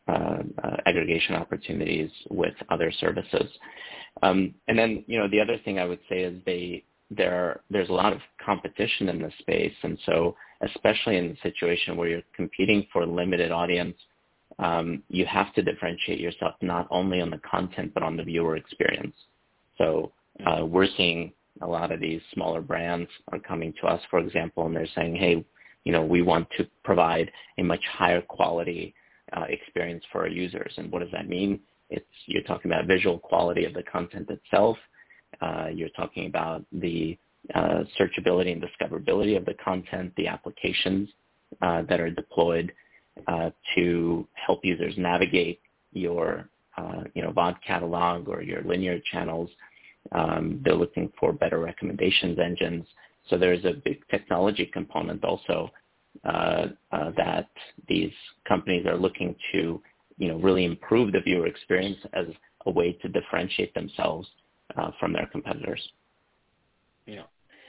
uh, uh, aggregation opportunities with other services. Um, and then, you know, the other thing I would say is they there are, there's a lot of competition in this space, and so especially in the situation where you're competing for a limited audience, um, you have to differentiate yourself not only on the content but on the viewer experience. So uh, we're seeing a lot of these smaller brands are coming to us, for example, and they're saying, hey, you know, we want to provide a much higher quality uh, experience for our users. And what does that mean? It's you're talking about visual quality of the content itself. Uh, you're talking about the uh, searchability and discoverability of the content, the applications uh, that are deployed uh, to help users navigate your, uh, you know, V O D catalog or your linear channels. Um, they're looking for better recommendations engines. So there's a big technology component also uh, uh, that these companies are looking to, you know, really improve the viewer experience as a way to differentiate themselves uh, from their competitors. Yeah.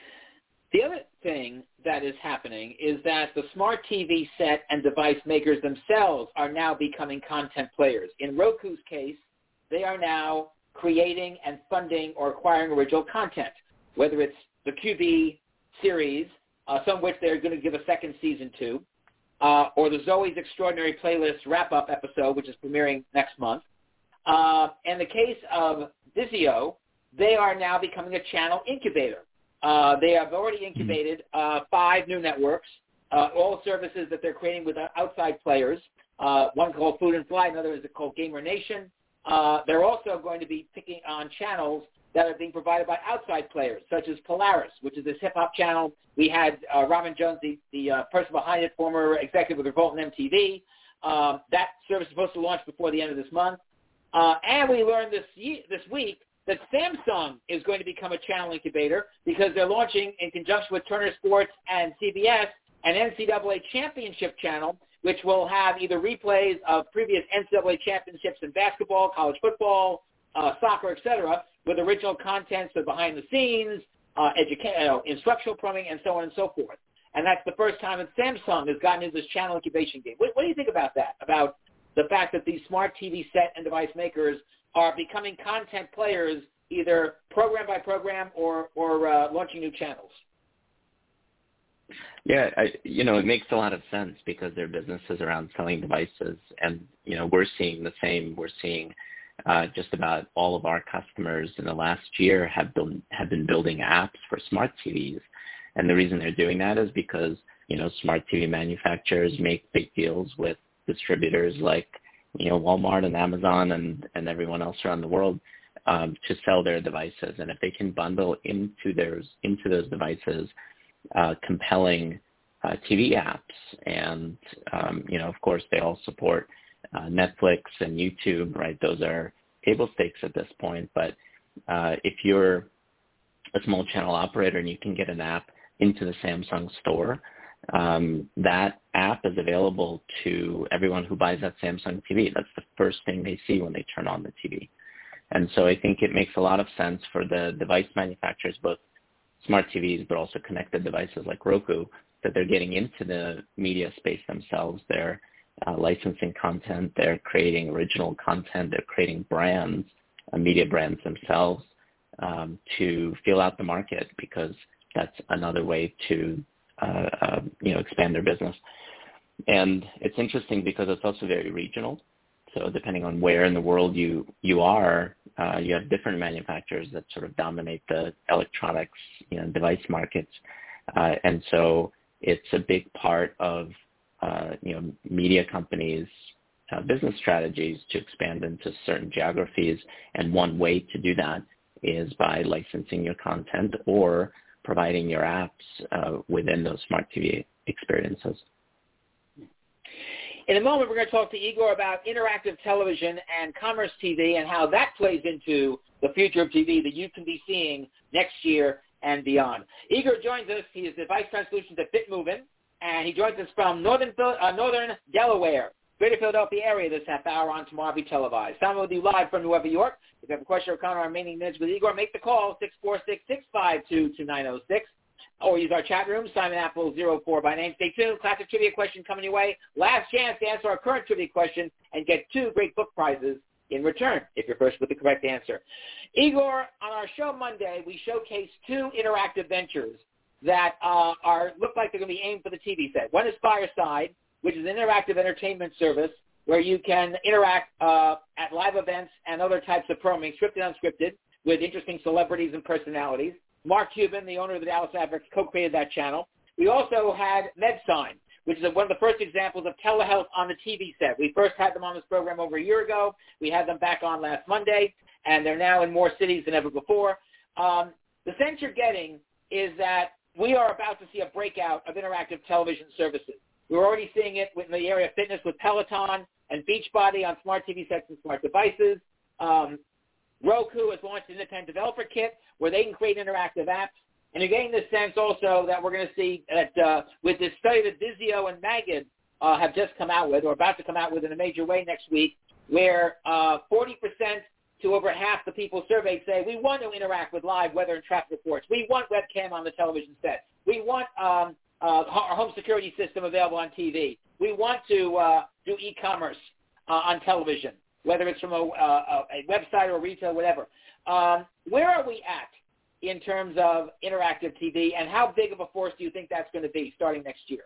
The other thing that is happening is that the smart T V set and device makers themselves are now becoming content players. In Roku's case, they are now creating and funding or acquiring original content, whether it's the Q B series, uh, some of which they're going to give a second season to, uh, or the Zoe's Extraordinary Playlist wrap-up episode, which is premiering next month. Uh, in the case of Vizio, they are now becoming a channel incubator. Uh, they have already incubated uh, five new networks, uh, all services that they're creating with outside players, uh, one called Food and Fly, another is called Gamer Nation. Uh, they're also going to be picking on channels that are being provided by outside players, such as Polaris, which is this hip-hop channel. We had uh, Robin Jones, the, the uh, person behind it, former executive of Revolt and M T V. Uh, that service is supposed to launch before the end of this month. Uh, and we learned this ye- this week that Samsung is going to become a channel incubator because they're launching, in conjunction with Turner Sports and C B S, an N C double A championship channel, which will have either replays of previous N C double A championships in basketball, college football, uh, soccer, et cetera, with original content, so behind the scenes, uh, educa- uh, instructional programming, and so on and so forth. And that's the first time that Samsung has gotten into this channel incubation game. What, what do you think about that, about the fact that these smart T V set and device makers are becoming content players, either program by program or, or uh, launching new channels? Yeah, I, you know, it makes a lot of sense because their business is around selling devices. And, you know, we're seeing the same. We're seeing uh, just about all of our customers in the last year have been, have been building apps for smart T Vs. And the reason they're doing that is because, you know, smart T V manufacturers make big deals with distributors like, you know, Walmart and Amazon and, and everyone else around the world um, to sell their devices. And if they can bundle into theirs, into those devices uh, compelling uh, T V apps, and, um, you know, of course, they all support uh, Netflix and YouTube, right? Those are table stakes at this point. But uh, if you're a small channel operator and you can get an app into the Samsung store, um, that app is available to everyone who buys that Samsung T V. That's the first thing they see when they turn on the T V. And so I think it makes a lot of sense for the device manufacturers, both smart T Vs but also connected devices like Roku, that they're getting into the media space themselves. They're uh, licensing content. They're creating original content. They're creating brands, uh, media brands themselves, um, to fill out the market, because that's another way to Uh, uh, you know, expand their business. And it's interesting because it's also very regional. So depending on where in the world you, you are, uh, you have different manufacturers that sort of dominate the electronics, you know, device markets. Uh, and so it's a big part of, uh, you know, media companies' uh, business strategies to expand into certain geographies. And one way to do that is by licensing your content or providing your apps uh, within those smart T V experiences. In a moment, we're going to talk to Igor about interactive television and commerce T V and how that plays into the future of T V that you can be seeing next year and beyond. Igor joins us. He is the Vice President Solutions at Bitmovin, and he joins us from northern, uh, northern Delaware, Greater Philadelphia area this half hour on Tomorrow Be Televised. Sound with you live from New York. If you have a question or comment on our remaining minutes with Igor, make the call, six four six, six five two, two nine zero six. or use our chat room, Simon Apple zero four by name. Stay tuned. Classic trivia question coming your way. Last chance to answer our current trivia question and get two great book prizes in return if you're first with the correct answer. Igor, on our show Monday, we showcased two interactive ventures that uh, are look like they're going to be aimed for the T V set. One is Fireside, which is an interactive entertainment service where you can interact uh, at live events and other types of programming, scripted and unscripted, with interesting celebrities and personalities. Mark Cuban, the owner of the Dallas Mavericks, co-created that channel. We also had MedSign, which is one of the first examples of telehealth on the T V set. We first had them on this program over a year ago. We had them back on last Monday, and they're now in more cities than ever before. Um, the sense you're getting is that we are about to see a breakout of interactive television services. We're already seeing it in the area of fitness with Peloton and Beachbody on smart T V sets and smart devices. Um, Roku has launched an independent developer kit where they can create interactive apps. And you're getting this sense also that we're going to see that uh, with this study that Vizio and Magid uh, have just come out with, or about to come out with in a major way next week, where uh, forty percent to over half the people surveyed say, we want to interact with live weather and traffic reports. We want webcam on the television set. We want um, uh, our home security system available on T V. We want to uh, do e-commerce uh, on television, whether it's from a, uh, a website or retail, whatever. Um, where are we at in terms of interactive T V, and how big of a force do you think that's going to be starting next year?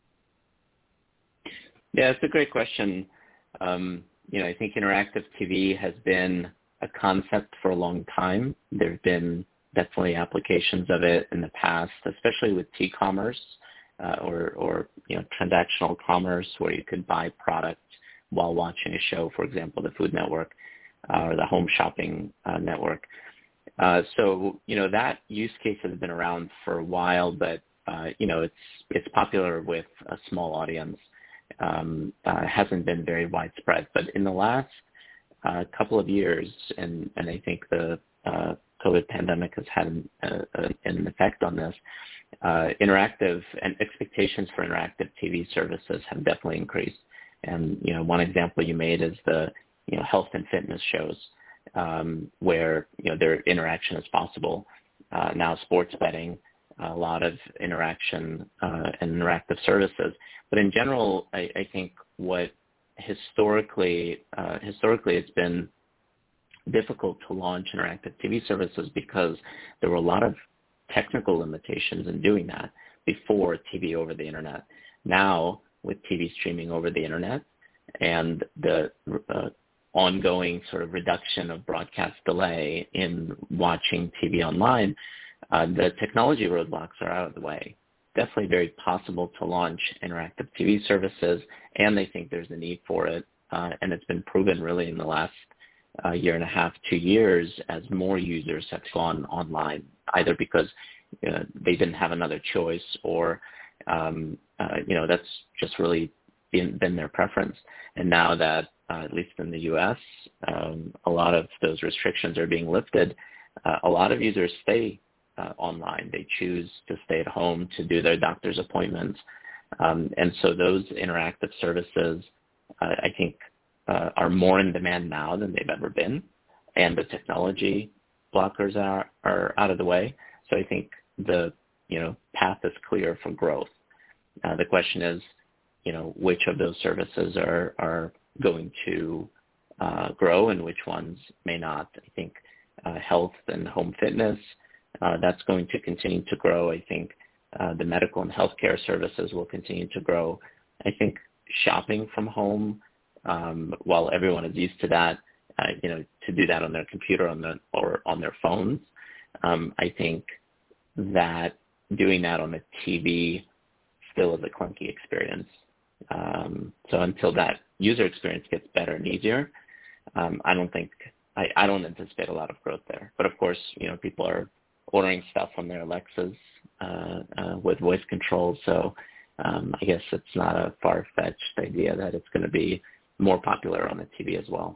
Yeah, it's a great question. Um, you know, I think interactive T V has been a concept for a long time. There have been definitely applications of it in the past, especially with T-commerce uh, or, or, you know, transactional commerce where you could buy product while watching a show, for example, the Food Network uh, or the Home Shopping uh, Network. Uh, so, you know, that use case has been around for a while, but, uh, you know, it's it's popular with a small audience. Um, uh, hasn't been very widespread. But in the last uh, couple of years, and, and I think the uh, COVID pandemic has had an, uh, an effect on this, uh, interactive and expectations for interactive T V services have definitely increased. And, you know, one example you made is the, you know, health and fitness shows. Um, where, you know, their interaction is possible. Uh, now sports betting, a lot of interaction uh, and interactive services. But in general, I, I think what historically, uh, historically it's been difficult to launch interactive T V services because there were a lot of technical limitations in doing that before T V over the internet. Now, with T V streaming over the internet and the uh, ongoing sort of reduction of broadcast delay in watching T V online, uh, the technology roadblocks are out of the way. Definitely very possible to launch interactive T V services, and they think there's a need for it. Uh, and it's been proven really in the last uh, year and a half, two years, as more users have gone online, either because uh, they didn't have another choice or, um, uh, you know, that's just really been, been their preference. And now that Uh, at least in the U S, um, a lot of those restrictions are being lifted. Uh, a lot of users stay uh, online. They choose to stay at home to do their doctor's appointments. Um, and so those interactive services, uh, I think, uh, are more in demand now than they've ever been. And the technology blockers are, are out of the way. So I think the, you know, path is clear for growth. Uh, the question is, you know, which of those services are, are going to uh, grow and which ones may not. I think uh, health and home fitness, uh, that's going to continue to grow. I think uh, the medical and healthcare services will continue to grow. I think shopping from home, um, while everyone is used to that, uh, you know, to do that on their computer on the, or on their phones, um, I think that doing that on a T V still is a clunky experience. Um, so until that user experience gets better and easier, um, I don't think, I, I don't anticipate a lot of growth there. But of course, you know, people are ordering stuff from their Alexas uh, uh, with voice control. So um, I guess it's not a far-fetched idea that it's going to be more popular on the T V as well.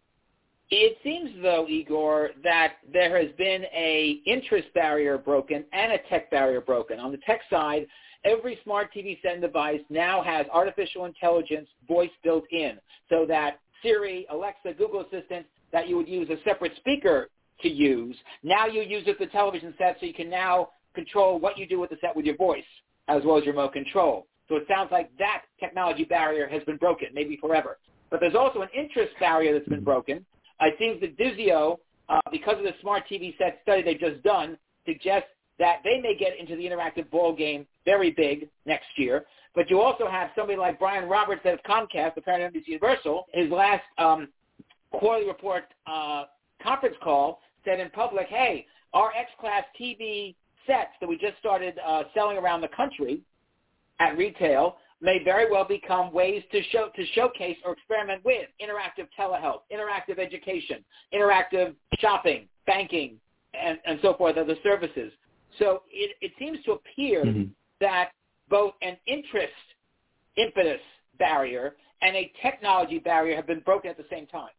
It seems, though, Igor, that there has been a interest barrier broken and a tech barrier broken. On the tech side, every smart T V set and device now has artificial intelligence voice built in, so that Siri, Alexa, Google Assistant, that you would use a separate speaker to use, now you use it the television set, so you can now control what you do with the set with your voice as well as your remote control. So it sounds like that technology barrier has been broken, maybe forever. But there's also an interest barrier that's been broken. I think that Vizio, uh, because of the smart T V set study they've just done, suggests that they may get into the interactive ball game very big next year. But you also have somebody like Brian Roberts at Comcast, the parent of N B C Universal. His last um, quarterly report uh, conference call said in public, hey, our X-Class T V sets that we just started uh, selling around the country at retail may very well become ways to show to showcase or experiment with interactive telehealth, interactive education, interactive shopping, banking, and, and so forth, other services. So it, it seems to appear mm-hmm. that both an interest impetus barrier and a technology barrier have been broken at the same time.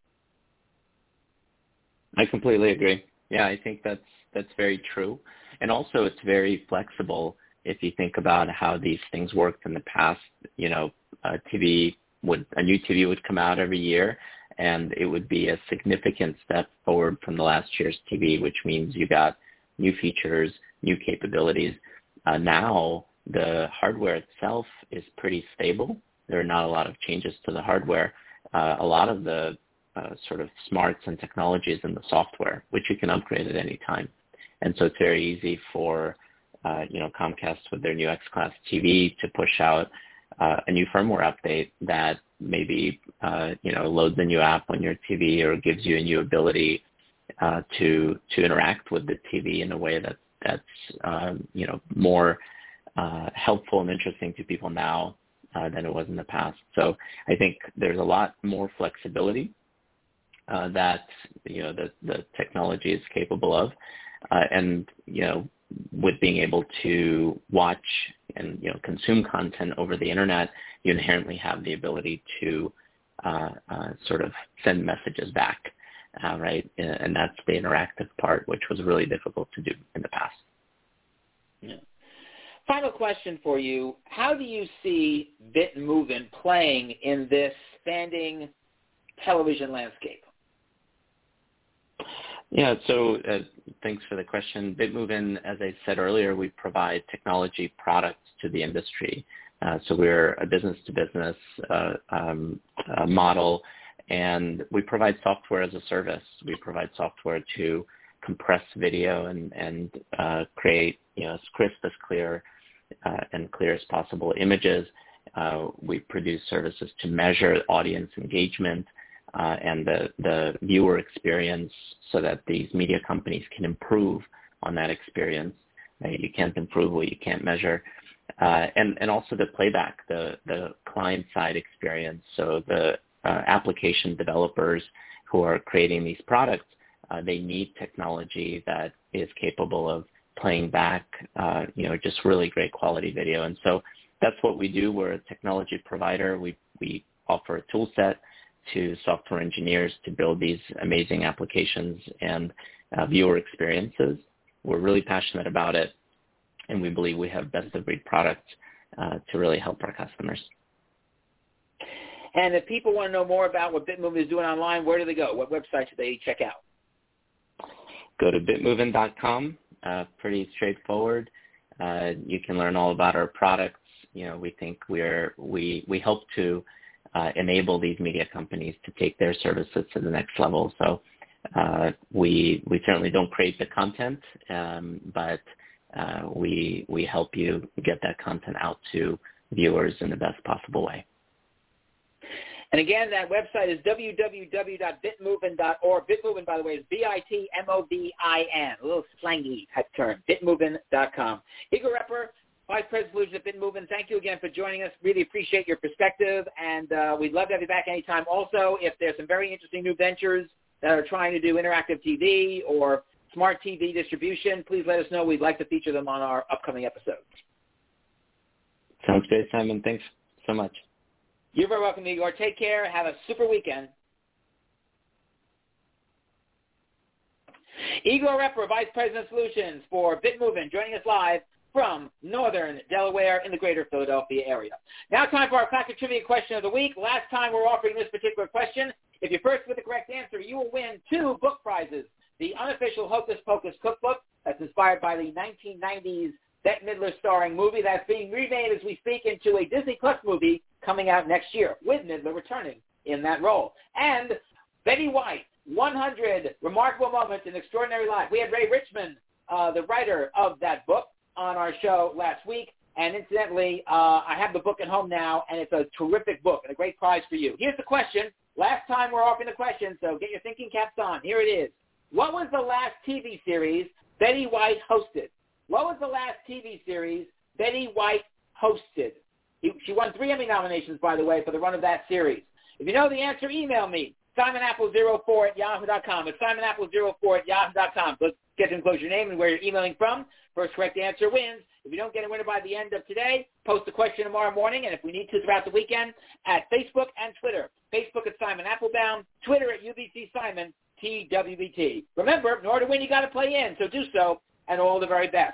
I completely agree. Yeah, I think that's that's very true. And also it's very flexible if you think about how these things worked in the past. You know, a T V would a new T V would come out every year, and it would be a significant step forward from the last year's T V, which means you got new features, new capabilities. Uh, now the hardware itself is pretty stable. There are not a lot of changes to the hardware. Uh, a lot of the uh, sort of smarts and technologies in the software, which you can upgrade at any time. And so it's very easy for, uh, you know, Comcast with their new X-Class T V to push out uh, a new firmware update that maybe, uh, you know, loads a new app on your T V or gives you a new ability uh, to to interact with the T V in a way that that's, uh, you know, more uh, helpful and interesting to people now uh, than it was in the past. So I think there's a lot more flexibility uh, that, you know, the, the technology is capable of. Uh, and, you know, with being able to watch and, you know, consume content over the internet, you inherently have the ability to uh, uh, sort of send messages back, uh, right? And that's the interactive part, which was really difficult to do in the past. Yeah. Final question for you. How do you see Bitmovin playing in this expanding television landscape? Yeah, so uh, thanks for the question. Bitmovin, as I said earlier, we provide technology products to the industry. Uh, so we're a business-to-business uh, um, uh, model, and we provide software as a service. We provide software to compress video and, and uh, create, you know, as crisp, as clear, uh, and clear as possible images. Uh, we produce services to measure audience engagement Uh, and the, the viewer experience so that these media companies can improve on that experience. Uh, you can't improve what you can't measure. Uh, and, and also the playback, the, the client-side experience. So the uh, application developers who are creating these products, uh, they need technology that is capable of playing back, uh, you know, just really great quality video. And so that's what we do. We're a technology provider. We, we offer a tool set to software engineers to build these amazing applications and uh, viewer experiences. We're really passionate about it, and we believe we have best-of-breed products uh, to really help our customers. And if people want to know more about what Bitmovin is doing online, where do they go? What website should they check out? Go to bitmovin dot com. Uh, pretty straightforward. Uh, you can learn all about our products. You know, we think we're we we help to Uh, enable these media companies to take their services to the next level. So uh, we we certainly don't create the content, um, but uh, we we help you get that content out to viewers in the best possible way. And again, that website is w w w dot bitmovin dot org. Bitmovin, by the way, is B I T M O V I N, a little slangy type term, bitmovin dot com. Igor Repper, Vice President Solutions at Bitmovin, thank you again for joining us. Really appreciate your perspective, and uh, we'd love to have you back anytime. Also, if there's some very interesting new ventures that are trying to do interactive T V or smart T V distribution, please let us know. We'd like to feature them on our upcoming episodes. Sounds great, Simon. Thanks so much. You're very welcome, Igor. Take care. Have a super weekend. Igor Repper, Vice President Solutions for Bitmovin, joining us live from northern Delaware in the greater Philadelphia area. Now time for our Classic Trivia question of the week. Last time we're offering this particular question. If you're first with the correct answer, you will win two book prizes. The unofficial Hocus Pocus cookbook, that's inspired by the nineteen nineties Bette Midler starring movie that's being remade as we speak into a Disney Plus movie coming out next year with Midler returning in that role. And Betty White, one hundred Remarkable Moments in Extraordinary Life. We had Ray Richmond, uh, the writer of that book, on our show last week. And incidentally, uh, I have the book at home now, and it's a terrific book and a great prize for you. Here's the question. Last time we're offering the question, so get your thinking caps on. Here it is. What was the last T V series Betty White hosted? What was the last T V series Betty White hosted? She won three Emmy nominations, by the way, for the run of that series. If you know the answer, email me, simon apple zero four at yahoo dot com. It's simon apple zero four at yahoo dot com. Let's get to enclose your name and where you're emailing from. First correct answer wins. If you don't get a winner by the end of today, post the question tomorrow morning, and if we need to throughout the weekend, at Facebook and Twitter. Facebook at Simon Applebaum, Twitter at U B C Simon, T W B T. Remember, in order to win, you got to play in, so do so, and all the very best.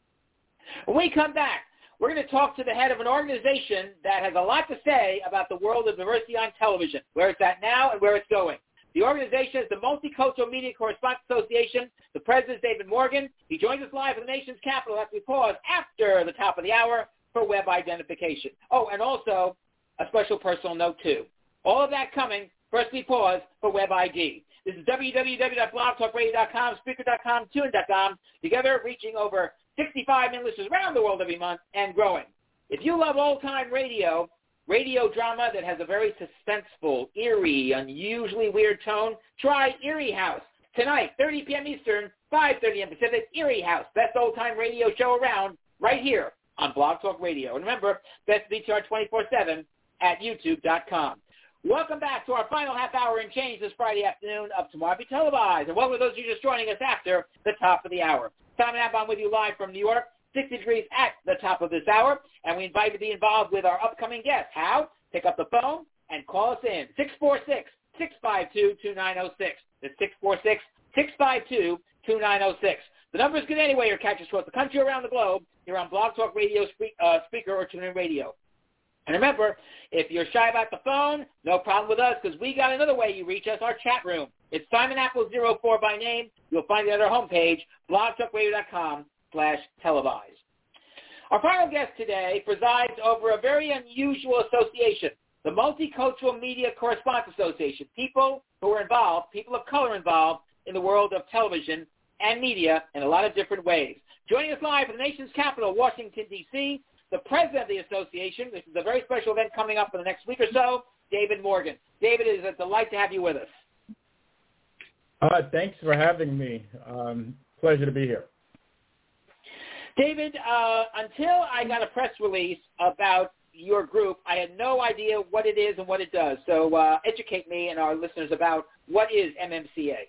When we come back, we're going to talk to the head of an organization that has a lot to say about the world of diversity on television, where it's at now and where it's going. The organization is the Multicultural Media Correspondents Association. The president is David Morgan. He joins us live in the nation's capital as we pause after the top of the hour for web identification. Oh, and also a special personal note, too. All of that coming. First, we pause for Web I D. This is w w w dot blog talk radio dot com, Spreaker dot com, tune dot com, together reaching over sixty-five million listeners around the world every month and growing. If you love old-time radio, radio drama that has a very suspenseful, eerie, unusually weird tone, try Eerie House. Tonight, thirty p.m. Eastern, five thirty p.m. Pacific, Eerie House, best old-time radio show around, right here on Blog Talk Radio. And remember, best V T R twenty-four seven at youtube dot com. Welcome back to our final half hour and change this Friday afternoon of Tomorrow Be Televised. And welcome to those of you just joining us after the top of the hour. Simon Applebaum with you live from New York, sixty degrees at the top of this hour. And we invite you to be involved with our upcoming guests. How? Pick up the phone and call us in. six four six, six five two, two nine zero six. That's six four six, six five two, two nine zero six. The number is good anyway. You'll catch us across the country, around the globe. You're on Blog Talk Radio, uh, speaker, or TuneIn Radio. And remember, if you're shy about the phone, no problem with us, because we got another way you reach us, our chat room. It's Simon Apple zero four by name. You'll find it at our homepage, blog talk radio dot com slash televised. Our final guest today presides over a very unusual association, the Multicultural Media Correspondents Association, people who are involved, people of color involved in the world of television and media in a lot of different ways. Joining us live from the nation's capital, Washington, D C, the president of the association. This is a very special event coming up in the next week or so, David Morgan. David, it is a delight to have you with us. Uh, thanks for having me. Um, pleasure to be here. David, uh, until I got a press release about your group, I had no idea what it is and what it does. So uh, educate me and our listeners about what is M M C A.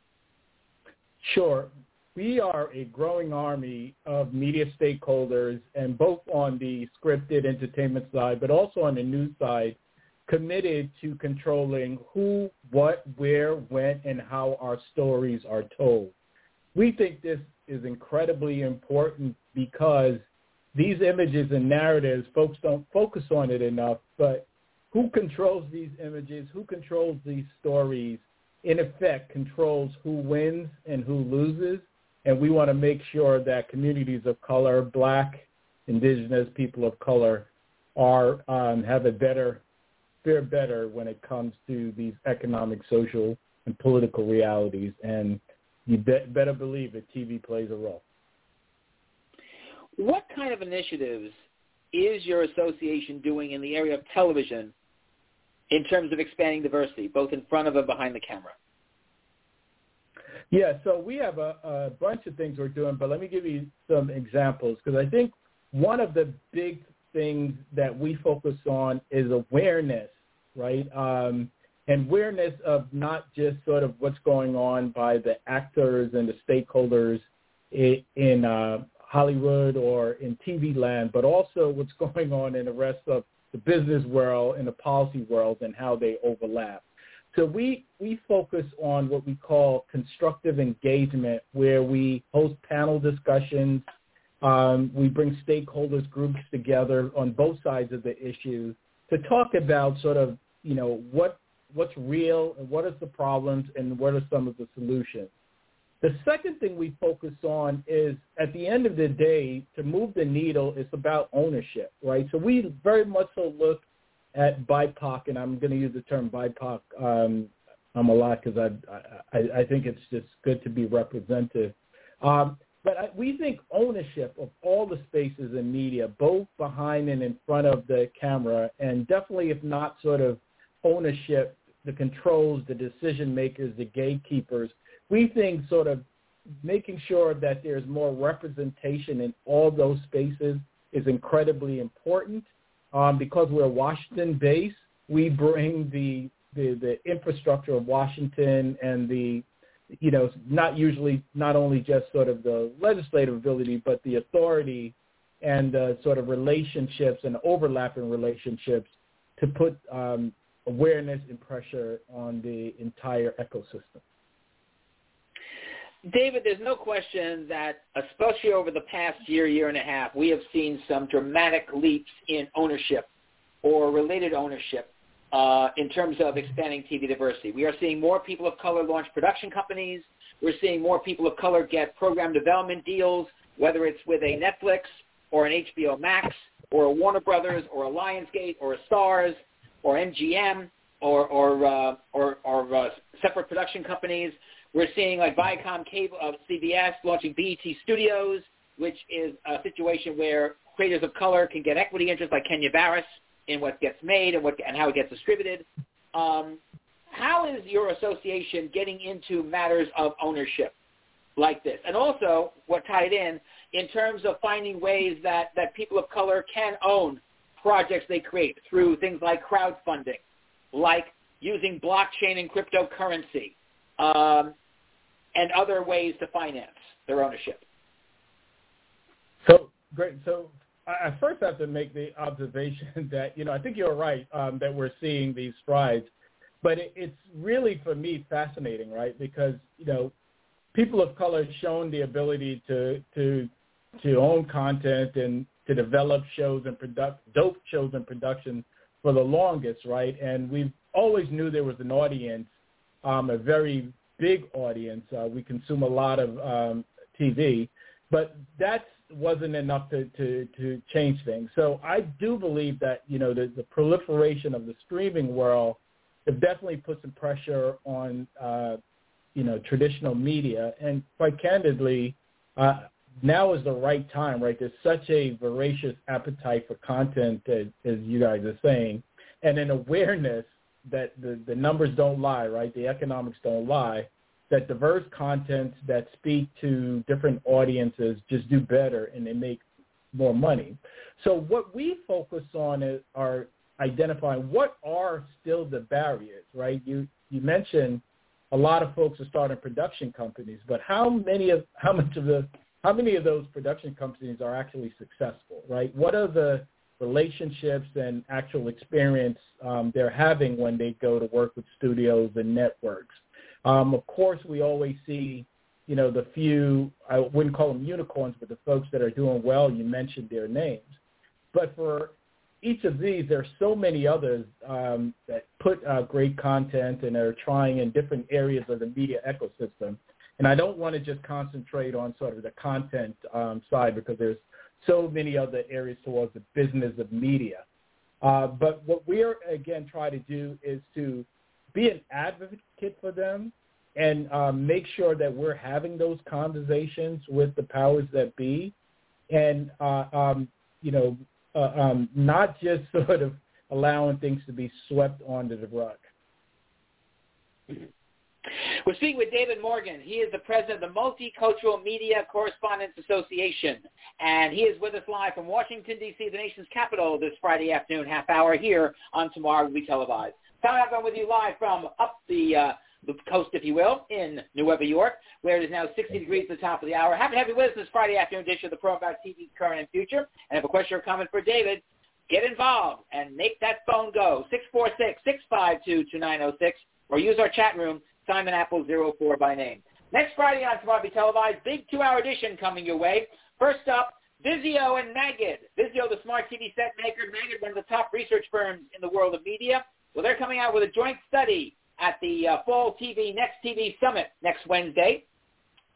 Sure. We are a growing army of media stakeholders, and both on the scripted entertainment side, but also on the news side, committed to controlling who, what, where, when, and how our stories are told. We think this is incredibly important because these images and narratives, folks don't focus on it enough, but who controls these images, who controls these stories, in effect controls who wins and who loses. And we want to make sure that communities of color, Black, Indigenous, people of color, are um, have a better, fare better when it comes to these economic, social, and political realities. And you be- better believe that T V plays a role. What kind of initiatives is your association doing in the area of television in terms of expanding diversity, both in front of and behind the camera? Yeah, so we have a, a bunch of things we're doing, but let me give you some examples, because I think one of the big things that we focus on is awareness, right? Um, and awareness of not just sort of what's going on by the actors and the stakeholders in, in uh, Hollywood or in T V land, but also what's going on in the rest of the business world and the policy world and how they overlap. So we, we focus on what we call constructive engagement, where we host panel discussions. Um, we bring stakeholders groups together on both sides of the issue to talk about sort of, you know, what what's real and what is the problems and what are some of the solutions. The second thing we focus on is, at the end of the day, to move the needle, it's about ownership, right? So we very much so look at B I P O C, and I'm going to use the term B I P O C um, um, a lot because I, I I think it's just good to be representative. Um, but I, we think ownership of all the spaces in media, both behind and in front of the camera, and definitely, if not sort of ownership, the controls, the decision makers, the gatekeepers, we think sort of making sure that there's more representation in all those spaces is incredibly important. Um, because we're Washington-based, we bring the, the the infrastructure of Washington and the, you know, not usually not only just sort of the legislative ability, but the authority and uh, sort of relationships and overlapping relationships to put um, awareness and pressure on the entire ecosystem. David, there's no question that, especially over the past year, year and a half, we have seen some dramatic leaps in ownership or related ownership uh, in terms of expanding T V diversity. We are seeing more people of color launch production companies. We're seeing more people of color get program development deals, whether it's with a Netflix or an H B O Max or a Warner Brothers or a Lionsgate or a Starz or M G M or or uh, or, or uh, separate production companies. We're seeing like Viacom Cable of C B S launching B E T Studios, which is a situation where creators of color can get equity interest like Kenya Barris in what gets made and what and how it gets distributed. Um, how is your association getting into matters of ownership like this? And also, what tied in, in terms of finding ways that, that people of color can own projects they create through things like crowdfunding, like using blockchain and cryptocurrency, Um, and other ways to finance their ownership. So, great. So I first have to make the observation that, you know, I think you're right um, that we're seeing these strides, but it, it's really, for me, fascinating, right? Because, you know, people of color have shown the ability to to to own content and to develop shows and product dope shows and production for the longest, right? And we always knew there was an audience, um, a very big audience. Uh, we consume a lot of um, T V, but that wasn't enough to, to, to change things. So I do believe that, you know, the, the proliferation of the streaming world have definitely put some pressure on, uh, you know, traditional media. And quite candidly, uh, now is the right time, right? There's such a voracious appetite for content, as, as you guys are saying, and an awareness that the, the numbers don't lie, right? The economics don't lie, that diverse content that speak to different audiences just do better and they make more money. So what we focus on is, are identifying what are still the barriers, right? You you mentioned a lot of folks are starting production companies, but how many of how much of the how many of those production companies are actually successful, right? What are the relationships and actual experience um, they're having when they go to work with studios and networks? Um, of course, we always see, you know, the few, I wouldn't call them unicorns, but the folks that are doing well, you mentioned their names. But for each of these, there are so many others um, that put uh, great content and are trying in different areas of the media ecosystem. And I don't want to just concentrate on sort of the content um, side because there's so many other areas towards the business of media. Uh, but what we're, again, trying to do is to be an advocate for them and um, make sure that we're having those conversations with the powers that be and, uh, um, you know, uh, um, not just sort of allowing things to be swept under the rug. We're speaking with David Morgan. He is the president of the Multicultural Media Correspondents Association, and he is with us live from Washington, D C, the nation's capital, this Friday afternoon, half hour here on Tomorrow Will Be Televised. Tom, I'm with you live from up the uh, the coast, if you will, in New York, where it is now sixty degrees at the top of the hour. Happy to have you with us this Friday afternoon edition of the program about T V, current and future. And if a question or comment for David, get involved and make that phone go, six four six, six five two, two nine zero six, or use our chat room, Simon Apple zero four by name. Next Friday on Tomorrow Will Be Televised, big two-hour edition coming your way. First up, Vizio and Magid. Vizio, the smart T V set maker, Magid, one of the top research firms in the world of media. Well, they're coming out with a joint study at the uh, Fall T V Next T V Summit next Wednesday.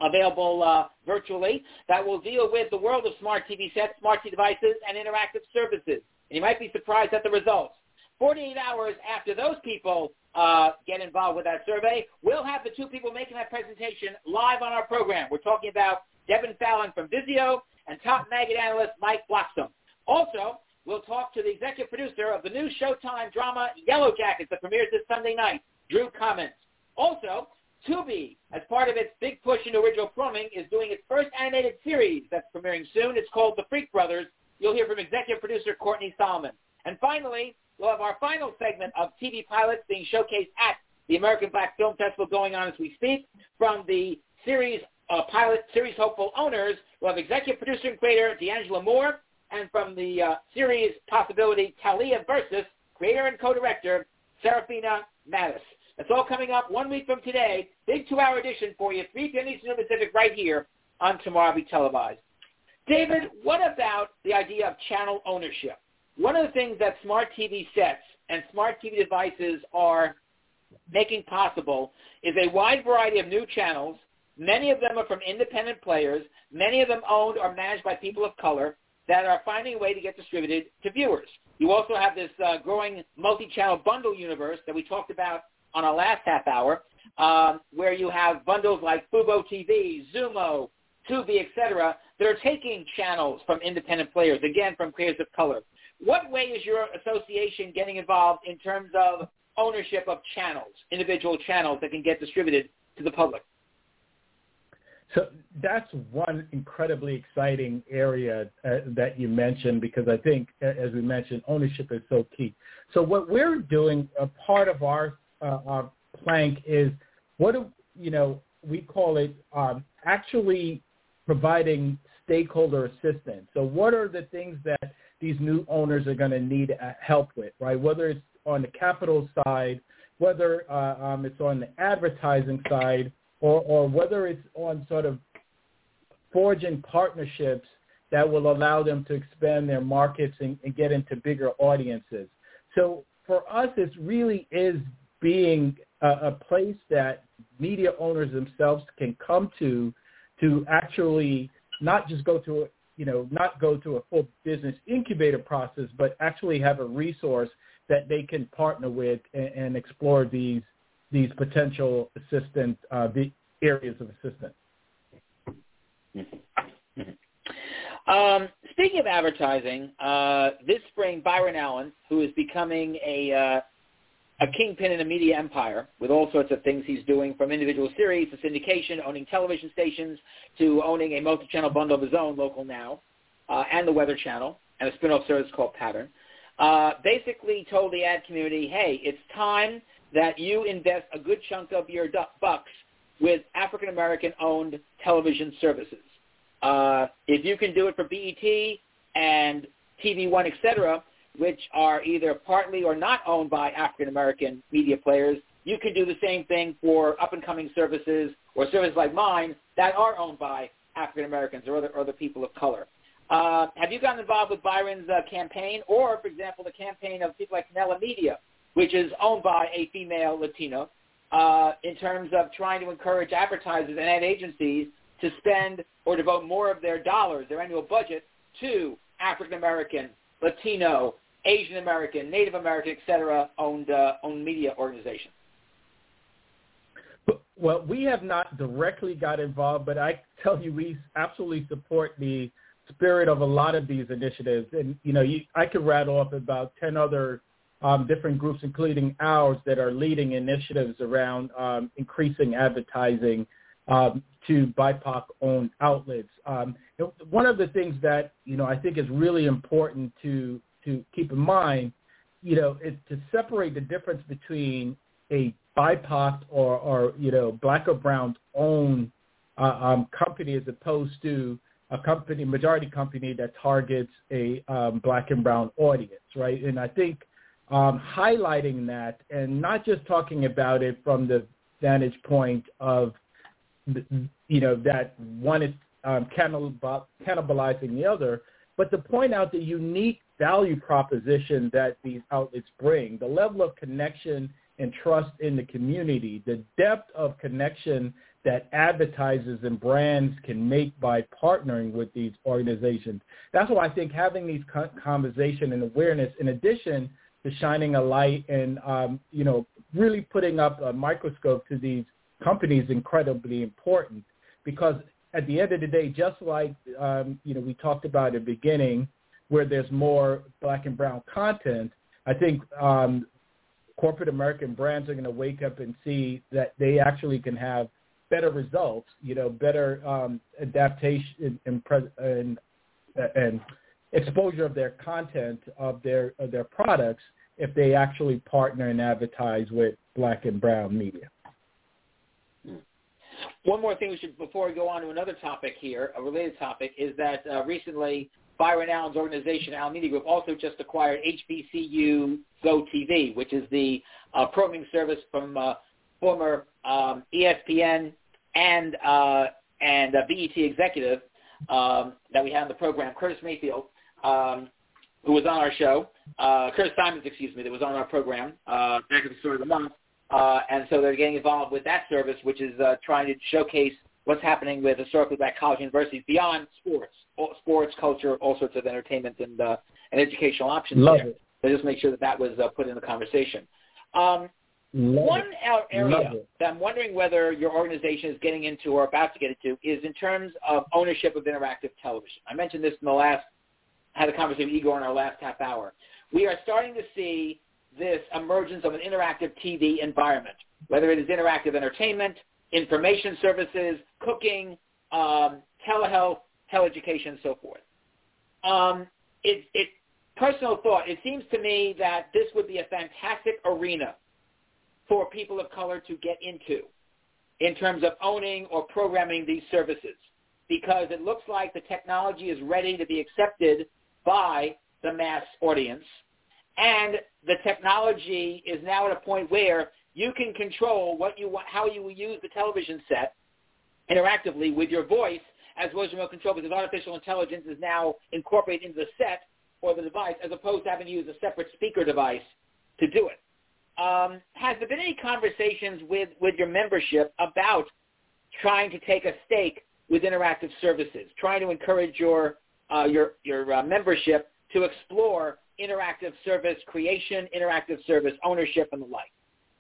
available uh, virtually, that will deal with the world of smart T V sets, smart T V devices, and interactive services. And you might be surprised at the results. forty-eight hours after those people uh, get involved with that survey, we'll have the two people making that presentation live on our program. We're talking about Devin Fallon from Vizio and top maggot analyst Mike Bloxham. Also, we'll talk to the executive producer of the new Showtime drama Yellow Jackets that premieres this Sunday night, Drew Cummins. Also, Tubi, as part of its big push into original programming, is doing its first animated series that's premiering soon. It's called The Freak Brothers. You'll hear from executive producer Courtney Solomon. And finally, we'll have our final segment of T V pilots being showcased at the American Black Film Festival going on as we speak. From the series uh, pilot, series hopeful owners, we'll have executive producer and creator D'Angela Moore, and from the uh, series possibility Talia Versus, creator and co-director Serafina Mattis. That's all coming up one week from today. Big two-hour edition for you, three p.m. Eastern Pacific, right here on Tomorrow Be Televised. David, what about the idea of channel ownership? One of the things that smart T V sets and smart T V devices are making possible is a wide variety of new channels. Many of them are from independent players. Many of them owned or managed by people of color that are finding a way to get distributed to viewers. You also have this uh, growing multi-channel bundle universe that we talked about on our last half hour, um, where you have bundles like Fubo T V, Zumo, Tubi, et cetera, that are taking channels from independent players, again, from creators of color. What way is your association getting involved in terms of ownership of channels, individual channels that can get distributed to the public? So that's one incredibly exciting area uh, that you mentioned, because I think, as we mentioned, ownership is so key. So what we're doing, a part of our, uh, our plank is, what do, you know, we call it um, actually providing stakeholder assistance. So what are the things that these new owners are going to need uh, help with, right? Whether it's on the capital side, whether uh, um, it's on the advertising side, or, or whether it's on sort of forging partnerships that will allow them to expand their markets and, and get into bigger audiences. So for us, it really is being a, a place that media owners themselves can come to to actually not just go to, you know, not go to a full business incubator process, but actually have a resource that they can partner with and, and explore these these potential assistant uh, the areas of assistance. Mm-hmm. Um, speaking of advertising, uh, this spring, Byron Allen, who is becoming a uh, a kingpin in a media empire with all sorts of things he's doing, from individual series to syndication, owning television stations, to owning a multi-channel bundle of his own, Local Now, uh, and the Weather Channel, and a spin-off service called Pattern, uh, basically told the ad community, hey, it's time that you invest a good chunk of your bucks with African-American-owned television services. Uh, if you can do it for B E T and T V One, et cetera, which are either partly or not owned by African-American media players, you can do the same thing for up-and-coming services or services like mine that are owned by African-Americans or other, or other people of color. Uh, have you gotten involved with Byron's uh, campaign, or, for example, the campaign of people like Nella Media, which is owned by a female Latino, uh, in terms of trying to encourage advertisers and ad agencies to spend or devote more of their dollars, their annual budget, to African-American, Latino, Asian American, Native American, et cetera, owned, uh, owned media organizations? Well, we have not directly got involved, but I tell you, we absolutely support the spirit of a lot of these initiatives. And, you know, you, I could rattle off about ten other um, different groups, including ours, that are leading initiatives around um, increasing advertising um, to B I P O C-owned outlets. Um, one of the things that, you know, I think is really important to to keep in mind, you know, is to separate the difference between a B I P O C or, or you know, black or brown owned uh, um, company as opposed to a company, majority company that targets a um, black and brown audience, right? And I think um, highlighting that and not just talking about it from the vantage point of, you know, that one is um, cannibal- cannibalizing the other, but to point out the unique value proposition that these outlets bring, the level of connection and trust in the community, the depth of connection that advertisers and brands can make by partnering with these organizations. That's why I think having these conversation and awareness, in addition to shining a light and, um, you know, really putting up a microscope to these companies is incredibly important, because at the end of the day, just like, um, you know, we talked about at the beginning, where there's more black and brown content, I think um, corporate American brands are going to wake up and see that they actually can have better results, you know, better um, adaptation and, pres- and and exposure of their content of their of their products if they actually partner and advertise with black and brown media. One more thing we should, before we go on to another topic here, a related topic, is that uh, recently Byron Allen's organization, Allen Media Group, also just acquired H B C U Go T V, which is the uh, programming service from uh, former um, E S P N and uh, and uh, B E T executive um, that we had on the program, Curtis Mayfield, um, who was on our show, uh, Curtis Simons, excuse me, that was on our program uh, back at the start of the month. Uh, and so they're getting involved with that service, which is uh, trying to showcase what's happening with historically black college universities beyond sports, all, sports, culture, all sorts of entertainment and uh, and educational options. Love there. it. So just make sure that that was uh, put in the conversation. Um, Love one it. area that I'm wondering whether your organization is getting into or about to get into is in terms of ownership of interactive television. I mentioned this in the last, had a conversation with Igor in our last half hour. We are starting to see this emergence of an interactive T V environment, whether it is interactive entertainment, information services, cooking, um, telehealth, teleeducation, and so forth. Um, it, it, personal thought, it seems to me that this would be a fantastic arena for people of color to get into in terms of owning or programming these services, because it looks like the technology is ready to be accepted by the mass audience. And the technology is now at a point where you can control what you want, how you will use the television set interactively with your voice as well as remote control, because artificial intelligence is now incorporated into the set or the device as opposed to having to use a separate speaker device to do it. Um, has there been any conversations with, with your membership about trying to take a stake with interactive services, trying to encourage your uh, your your uh, membership to explore interactive service creation, interactive service ownership, and the like?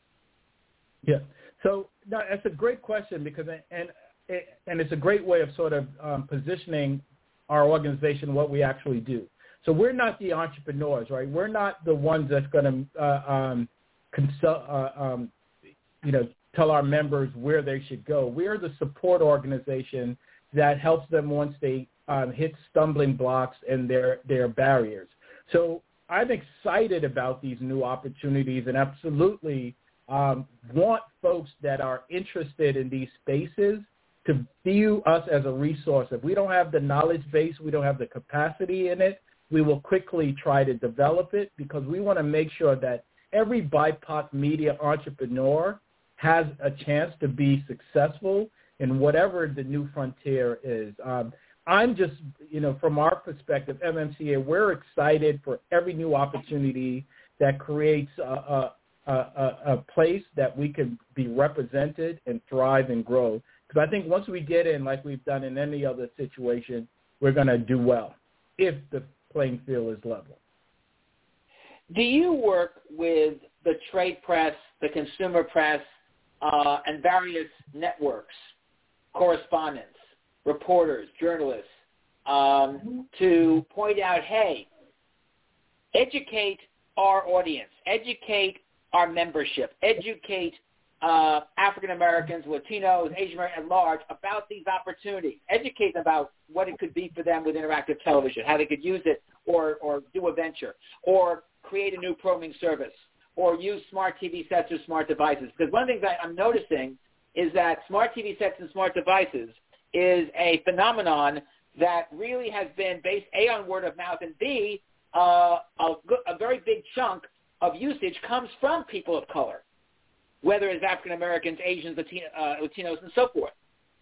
Yeah. So no, that's a great question, because and and it's a great way of sort of um, positioning our organization, what we actually do. So we're not the entrepreneurs, right? We're not the ones that's going to uh, um, consult, uh, um, you know, tell our members where they should go. We're the support organization that helps them once they um, hit stumbling blocks and their their barriers. So I'm excited about these new opportunities and absolutely um, want folks that are interested in these spaces to view us as a resource. If we don't have the knowledge base, we don't have the capacity in it, we will quickly try to develop it, because we want to make sure that every B I P O C media entrepreneur has a chance to be successful in whatever the new frontier is. Um, I'm just, you know, from our perspective, M M C A, we're excited for every new opportunity that creates a, a, a, a place that we can be represented and thrive and grow. Because I think once we get in, like we've done in any other situation, we're going to do well if the playing field is level. Do you work with the trade press, the consumer press, uh, and various networks, correspondents, reporters, journalists, um, to point out, hey, educate our audience, educate our membership, educate uh, African Americans, Latinos, Asian Americans at large about these opportunities, educate them about what it could be for them with interactive television, how they could use it or, or do a venture, or create a new programming service, or use smart T V sets or smart devices. Because one of the things I, I'm noticing is that smart T V sets and smart devices is a phenomenon that really has been based, A, on word of mouth, and B, uh, a, a very big chunk of usage comes from people of color, whether it's African Americans, Asians, Latino, uh, Latinos, and so forth.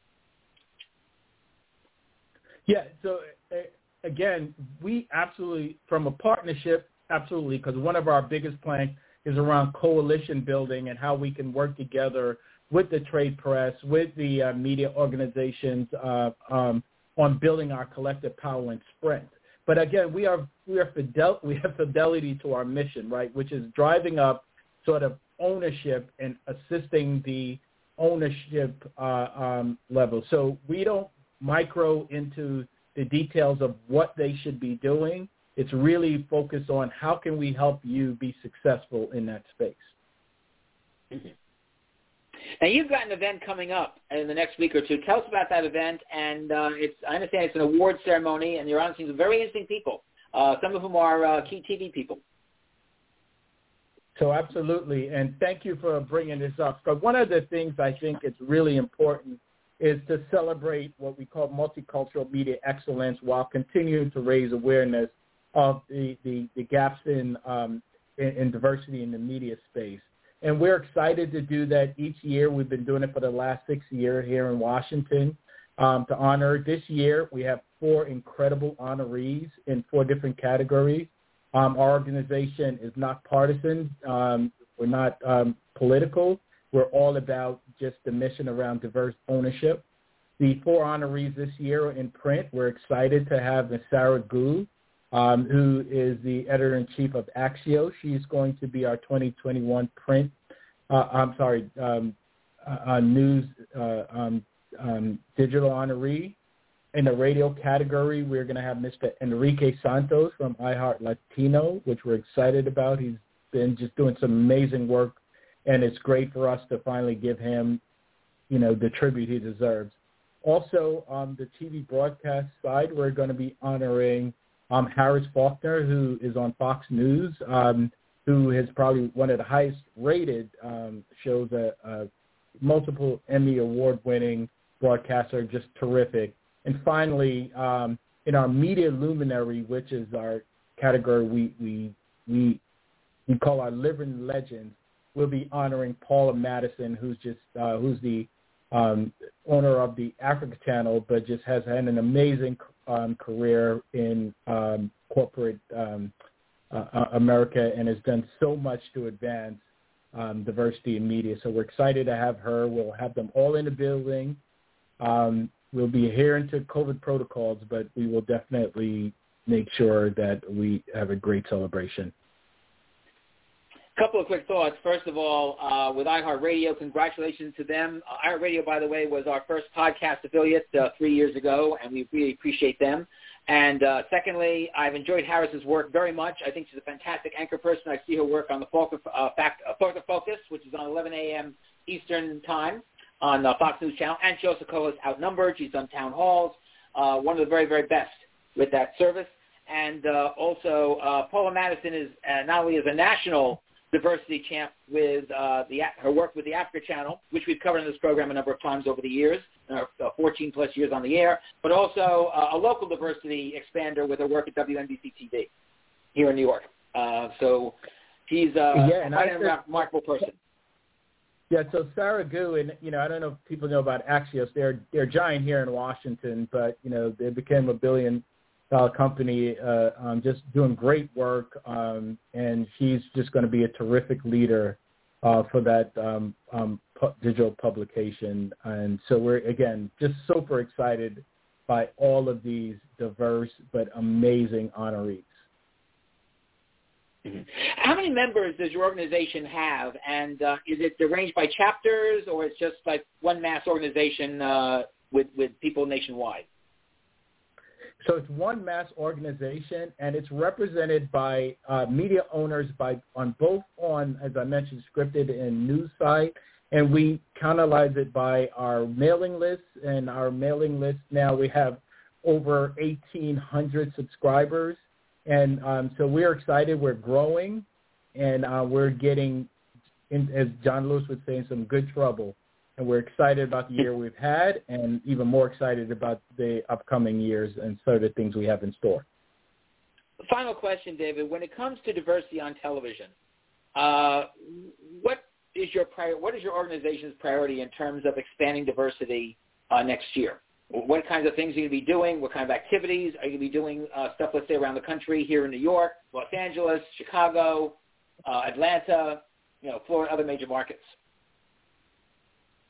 Yeah, so uh, again, we absolutely, from a partnership, absolutely, because one of our biggest plans is around coalition building and how we can work together with the trade press, with the uh, media organizations uh, um, on building our collective power and strength. But again, we are we are fidel- we have fidelity to our mission, right, which is driving up sort of ownership and assisting the ownership uh, um, level. So we don't micro into the details of what they should be doing. It's really focused on how can we help you be successful in that space. Mm-hmm. Now, you've got an event coming up in the next week or two. Tell us about that event. And uh, it's I understand it's an award ceremony, and you're on some very interesting people, uh, some of whom are uh, key T V people. So absolutely, and thank you for bringing this up. Because one of the things I think is really important is to celebrate what we call multicultural media excellence while continuing to raise awareness of the, the, the gaps in, um, in, in diversity in the media space. And we're excited to do that each year. We've been doing it for the last six years here in Washington um, to honor. This year, we have four incredible honorees in four different categories. Um, our organization is not partisan. Um, we're not um, political. We're all about just the mission around diverse ownership. The four honorees this year are in print. We're excited to have Miz Sarah Gu, um, who is the editor-in-chief of Axios. She's going to be our twenty twenty-one print, uh, I'm sorry, um, uh, news uh, um, um, digital honoree. In the radio category, we're going to have Mister Enrique Santos from iHeart Latino, which we're excited about. He's been just doing some amazing work, and it's great for us to finally give him, you know, the tribute he deserves. Also, on the T V broadcast side, we're going to be honoring um, Harris Faulkner, who is on Fox News, um, who is probably one of the highest-rated um, shows, a, a multiple Emmy award-winning broadcaster, just terrific. And finally, um, in our media luminary, which is our category we we we we call our living legends, we'll be honoring Paula Madison, who's just uh, who's the um, owner of the Africa Channel, but just has had an amazing um, career in um, corporate um, uh, America and has done so much to advance um, diversity in media. So we're excited to have her. We'll have them all in the building. Um, We'll be adhering to COVID protocols, but we will definitely make sure that we have a great celebration. A couple of quick thoughts. First of all, uh, with iHeartRadio, congratulations to them. Uh, iHeartRadio, by the way, was our first podcast affiliate uh, three years ago, and we really appreciate them. And uh, secondly, I've enjoyed Harris's work very much. I think she's a fantastic anchor person. I see her work on the Focus, uh, fact, uh, Focus, Focus, which is on eleven a.m. Eastern Time on the Fox News Channel, and she also covers Outnumbered. She's done town halls, uh, one of the very, very best with that service. And uh, also, uh, Paula Madison is uh, not only is a national diversity champ with uh, the her work with the Africa Channel, which we've covered in this program a number of times over the years, uh, fourteen plus years on the air, but also uh, a local diversity expander with her work at W N B C T V here in New York. Uh, so she's uh, yeah, and quite I, a remarkable person. Yeah, so Sarah Gu, and you know, I don't know if people know about Axios. They're they're giant here in Washington, but you know, they became a billion-dollar company, uh, um, just doing great work, um, and she's just going to be a terrific leader uh, for that um, um, pu- digital publication. And so we're again just super excited by all of these diverse but amazing honorees. Mm-hmm. How many members does your organization have, and uh, is it arranged by chapters, or it's just like one mass organization uh, with, with people nationwide? So it's one mass organization, and it's represented by uh, media owners by on both on, as I mentioned, scripted and news side, and we canalize it by our mailing list, and our mailing list now we have over eighteen hundred subscribers. And um, so we're excited. We're growing, and uh, we're getting, in, as John Lewis would say, in some good trouble. And we're excited about the year we've had, and even more excited about the upcoming years and sort of the things we have in store. Final question, David. When it comes to diversity on television, uh, what is your prior, what is your organization's priority in terms of expanding diversity uh, next year? What kinds of things are you going to be doing? What kind of activities? Are you going to be doing uh, stuff, let's say, around the country, here in New York, Los Angeles, Chicago, uh, Atlanta, you know, Florida, other major markets?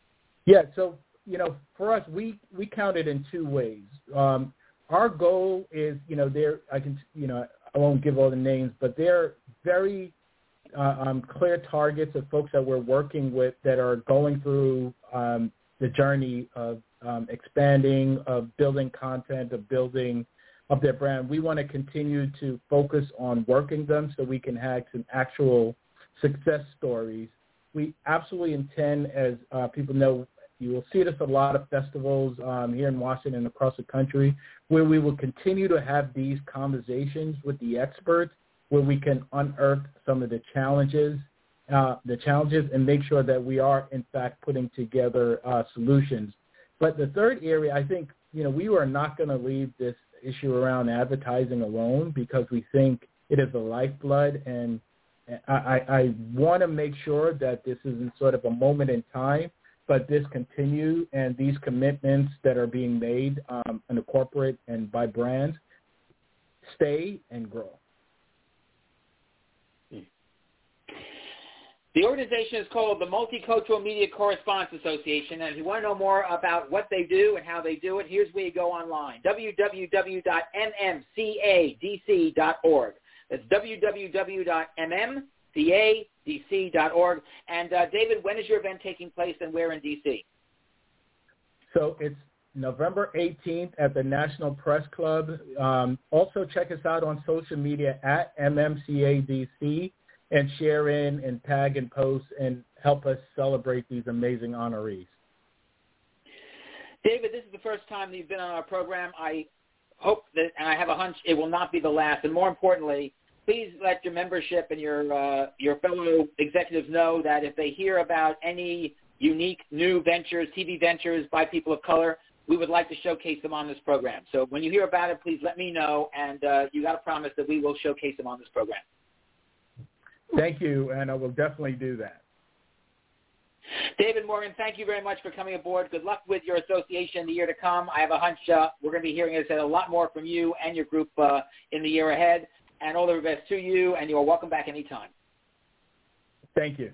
Yeah, so, you know, for us, we, we count it in two ways. Um, our goal is, you know, there, I can, you know, I won't give all the names, but they're very uh, um, clear targets of folks that we're working with that are going through um, the journey of um, expanding, of building content, of building of their brand. We want to continue to focus on working them so we can have some actual success stories. We absolutely intend, as uh, people know, you will see this at a lot of festivals um, here in Washington and across the country, where we will continue to have these conversations with the experts, where we can unearth some of the challenges, uh, the challenges, and make sure that we are in fact putting together uh, solutions. But the third area, I think, you know, we are not going to leave this issue around advertising alone because we think it is the lifeblood, and I, I, I want to make sure that this isn't sort of a moment in time, but this continue, and these commitments that are being made um, in the corporate and by brands stay and grow. The organization is called the Multicultural Media Correspondents Association, and if you want to know more about what they do and how they do it, here's where you go online, w w w dot m m c a d c dot org. That's w w w dot m m c a d c dot org. And, uh, David, when is your event taking place and where in D C? So it's November eighteenth at the National Press Club. Um, also check us out on social media at M M C A D C. And share in and tag and post and help us celebrate these amazing honorees. David, this is the first time that you've been on our program. I hope that, and I have a hunch, it will not be the last. And more importantly, please let your membership and your uh, your fellow executives know that if they hear about any unique new ventures, T V ventures by people of color, we would like to showcase them on this program. So when you hear about it, please let me know, and uh, you got to promise that we will showcase them on this program. Thank you, and I will definitely do that. David Morgan, thank you very much for coming aboard. Good luck with your association in the year to come. I have a hunch uh, we're going to be hearing, as I said, a lot more from you and your group uh, in the year ahead. And all the best to you, and you are welcome back anytime. Thank you.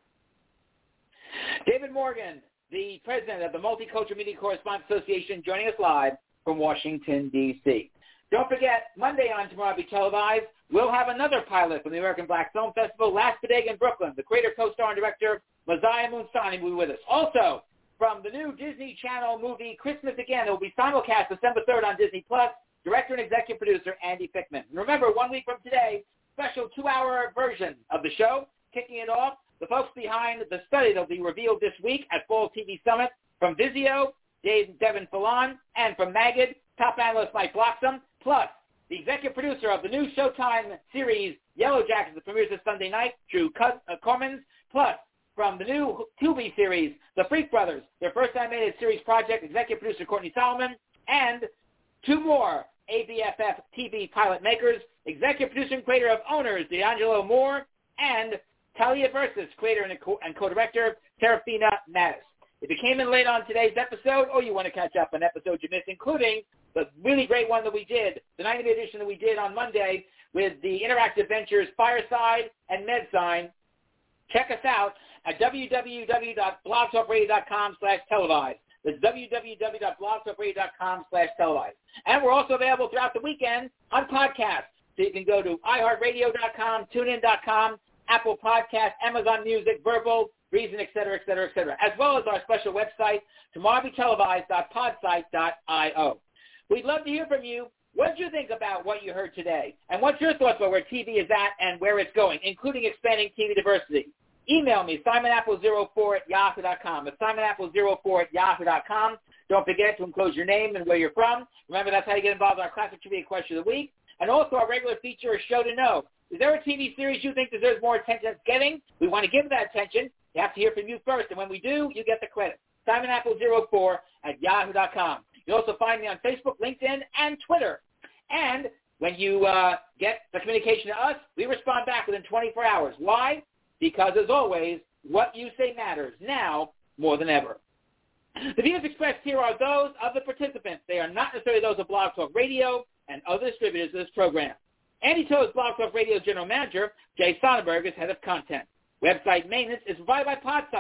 David Morgan, the president of the Multicultural Media Correspondents Association, joining us live from Washington, D C Don't forget, Monday on Tomorrow Be Televised, we'll have another pilot from the American Black Film Festival, Last Bodega in Brooklyn. The creator, co-star, and director, Messiah Moonsani, will be with us. Also, from the new Disney Channel movie, Christmas Again, it will be simulcast December third on Disney Plus. Director and executive producer, Andy Fickman. And remember, one week from today, special two-hour version of the show, kicking it off. The folks behind the study that will be revealed this week at Fall T V Summit, from Vizio, Dave, Devin Fallon, and from Magid, top analyst Mike Bloxham, plus the executive producer of the new Showtime series Yellow Jackets that premieres this Sunday night, Drew Cummins, plus from the new Tubi series, The Freak Brothers, their first animated series project, executive producer Courtney Solomon, and two more A B F F T V pilot makers, executive producer and creator of Owners, D'Angelo Moore, and Talia Versus, creator and, co- and co-director, Serafina Mattis. If you came in late on today's episode, or you want to catch up on episodes you missed, including the really great one that we did, the ninetieth edition that we did on Monday with the Interactive Ventures Fireside and MedSign, check us out at w w w dot blog talk radio dot com slash televised. That's w w w dot blog talk radio dot com slash televised. And we're also available throughout the weekend on podcasts. So you can go to i heart radio dot com, tune in dot com, Apple Podcasts, Amazon Music, Verbal, Reason, et cetera, et cetera, et cetera, as well as our special website, tomorrow be televised dot podsite dot io. We'd love to hear from you. What did you think about what you heard today? And what's your thoughts about where T V is at and where it's going, including expanding T V diversity? Email me, simon apple zero four at yahoo dot com. It's simon apple zero four at yahoo dot com. Don't forget to enclose your name and where you're from. Remember, that's how you get involved in our Classic Trivia Question of the Week. And also our regular feature, a show to know. Is there a T V series you think deserves more attention than it's getting? We want to give that attention. You have to hear from you first, and when we do, you get the credit. simon apple zero four at yahoo dot com. You'll also find me on Facebook, LinkedIn, and Twitter. And when you uh, get the communication to us, we respond back within twenty-four hours. Why? Because, as always, what you say matters now more than ever. The views expressed here are those of the participants. They are not necessarily those of Blog Talk Radio and other distributors of this program. Andy Toe's Blog Talk Radio's general manager, Jay Sonnenberg, is head of content. Website maintenance is provided by Podsite,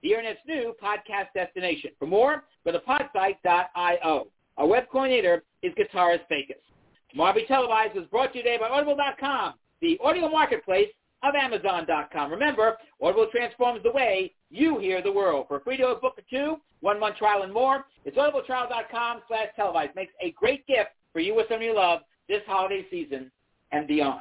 the Internet's new podcast destination. For more, go to podsite dot io. Our web coordinator is Guitarist Fakis. Marby Televised was brought to you today by Audible dot com, the audio marketplace of Amazon dot com. Remember, Audible transforms the way you hear the world. For a free to book a two, one-month trial and more, it's audible trial dot com slash televised. Makes a great gift for you or someone you love this holiday season and beyond.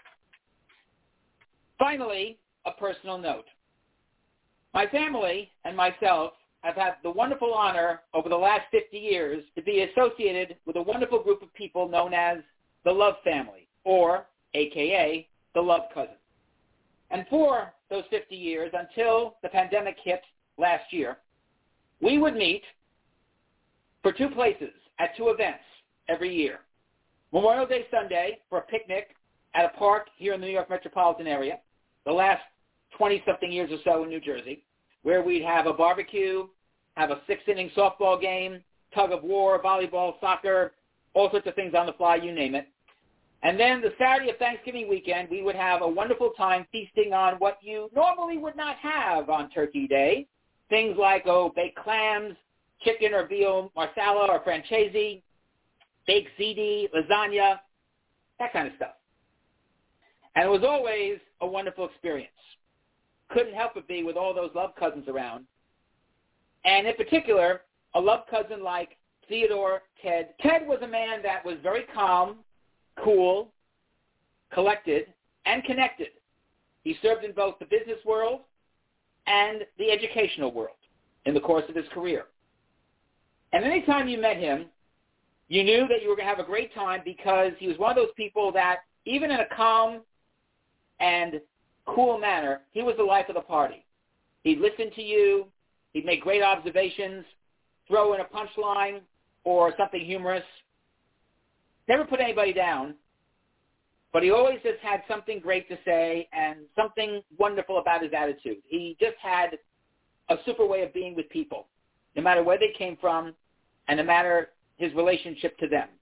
Finally, a personal note. My family and myself have had the wonderful honor over the last fifty years to be associated with a wonderful group of people known as the Love Family, or A K A the Love Cousins. And for those fifty years, until the pandemic hit last year, we would meet for two places at two events every year. Memorial Day Sunday for a picnic at a park here in the New York metropolitan area, the last twenty-something years or so in New Jersey, where we'd have a barbecue, have a six-inning softball game, tug of war, volleyball, soccer, all sorts of things on the fly, you name it. And then the Saturday of Thanksgiving weekend, we would have a wonderful time feasting on what you normally would not have on Turkey Day, things like, oh, baked clams, chicken or veal marsala or franchise, baked ziti, lasagna, that kind of stuff. And it was always a wonderful experience. Couldn't help but be with all those love cousins around. And in particular, a love cousin like Theodore Ted. Ted was a man that was very calm, cool, collected, and connected. He served in both the business world and the educational world in the course of his career. And anytime you met him, you knew that you were going to have a great time because he was one of those people that, even in a calm and cool manner, he was the life of the party. He'd listen to you. He'd make great observations, throw in a punchline or something humorous. Never put anybody down, but he always just had something great to say and something wonderful about his attitude. He just had a super way of being with people, no matter where they came from and no matter his relationship to them.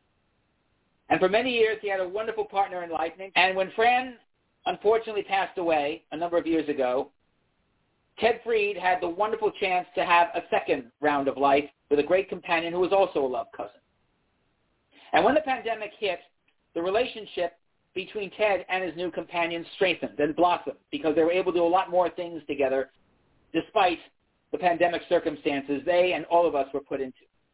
And for many years, he had a wonderful partner in life. And when Fran unfortunately passed away a number of years ago, Ted Freed had the wonderful chance to have a second round of life with a great companion who was also a love cousin. And when the pandemic hit, the relationship between Ted and his new companion strengthened and blossomed because they were able to do a lot more things together despite the pandemic circumstances they and all of us were put into.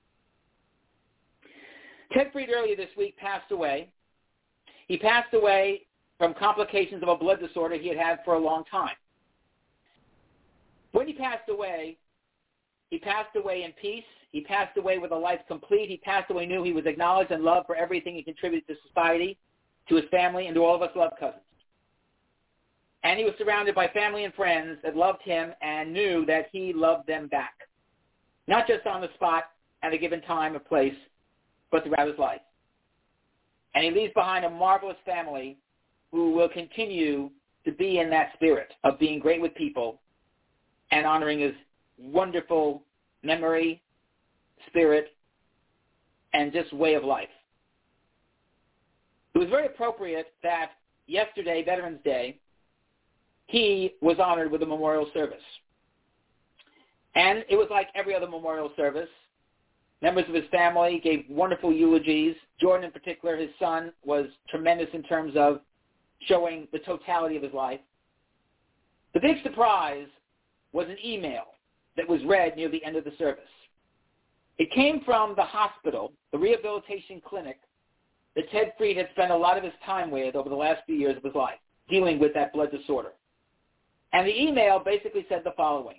Ted Freed earlier this week passed away. He passed away from complications of a blood disorder he had had for a long time. When he passed away, he passed away in peace. He passed away with a life complete. He passed away, knew he was acknowledged and loved for everything he contributed to society, to his family, and to all of us love cousins. And he was surrounded by family and friends that loved him and knew that he loved them back, not just on the spot at a given time or place, but throughout his life. And he leaves behind a marvelous family who will continue to be in that spirit of being great with people and honoring his wonderful memory, spirit, and just way of life. It was very appropriate that yesterday, Veterans Day, he was honored with a memorial service. And it was like every other memorial service. Members of his family gave wonderful eulogies. Jordan in particular, his son, was tremendous in terms of showing the totality of his life. The big surprise was an email that was read near the end of the service. It came from the hospital, the rehabilitation clinic, that Ted Freed had spent a lot of his time with over the last few years of his life, dealing with that blood disorder. And the email basically said the following: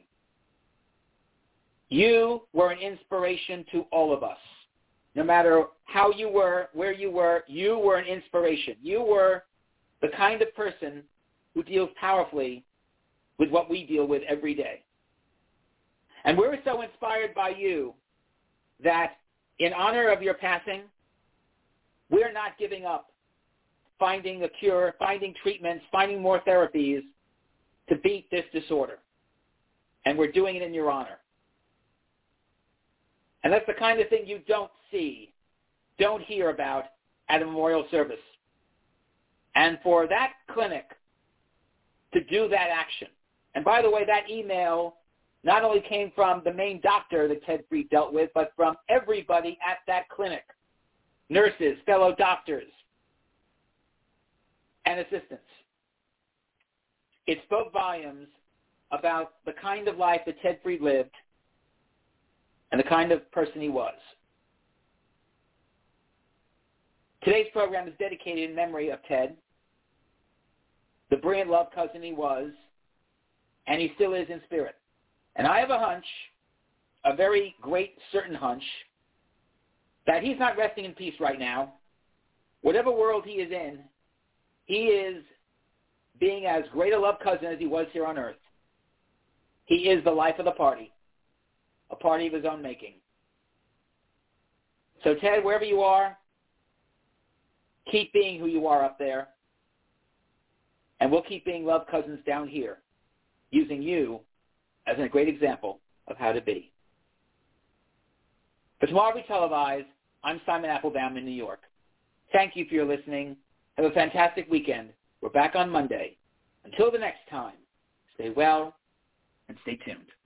you were an inspiration to all of us. No matter how you were, where you were, you were an inspiration. You were the kind of person who deals powerfully with what we deal with every day. And we're so inspired by you that in honor of your passing, we're not giving up finding a cure, finding treatments, finding more therapies to beat this disorder. And we're doing it in your honor. And that's the kind of thing you don't see, don't hear about at a memorial service. And for that clinic to do that action, and by the way, that email not only came from the main doctor that Ted Fried dealt with, but from everybody at that clinic, nurses, fellow doctors, and assistants. It spoke volumes about the kind of life that Ted Fried lived and the kind of person he was. Today's program is dedicated in memory of Ted, the brilliant love cousin he was, and he still is in spirit. And I have a hunch, a very great certain hunch, that he's not resting in peace right now. Whatever world he is in, he is being as great a love cousin as he was here on earth. He is the life of the party, a party of his own making. So Ted, wherever you are, keep being who you are up there, and we'll keep being love cousins down here, using you as a great example of how to be. For Tomorrow We Televise, I'm Simon Applebaum in New York. Thank you for your listening. Have a fantastic weekend. We're back on Monday. Until the next time, stay well and stay tuned.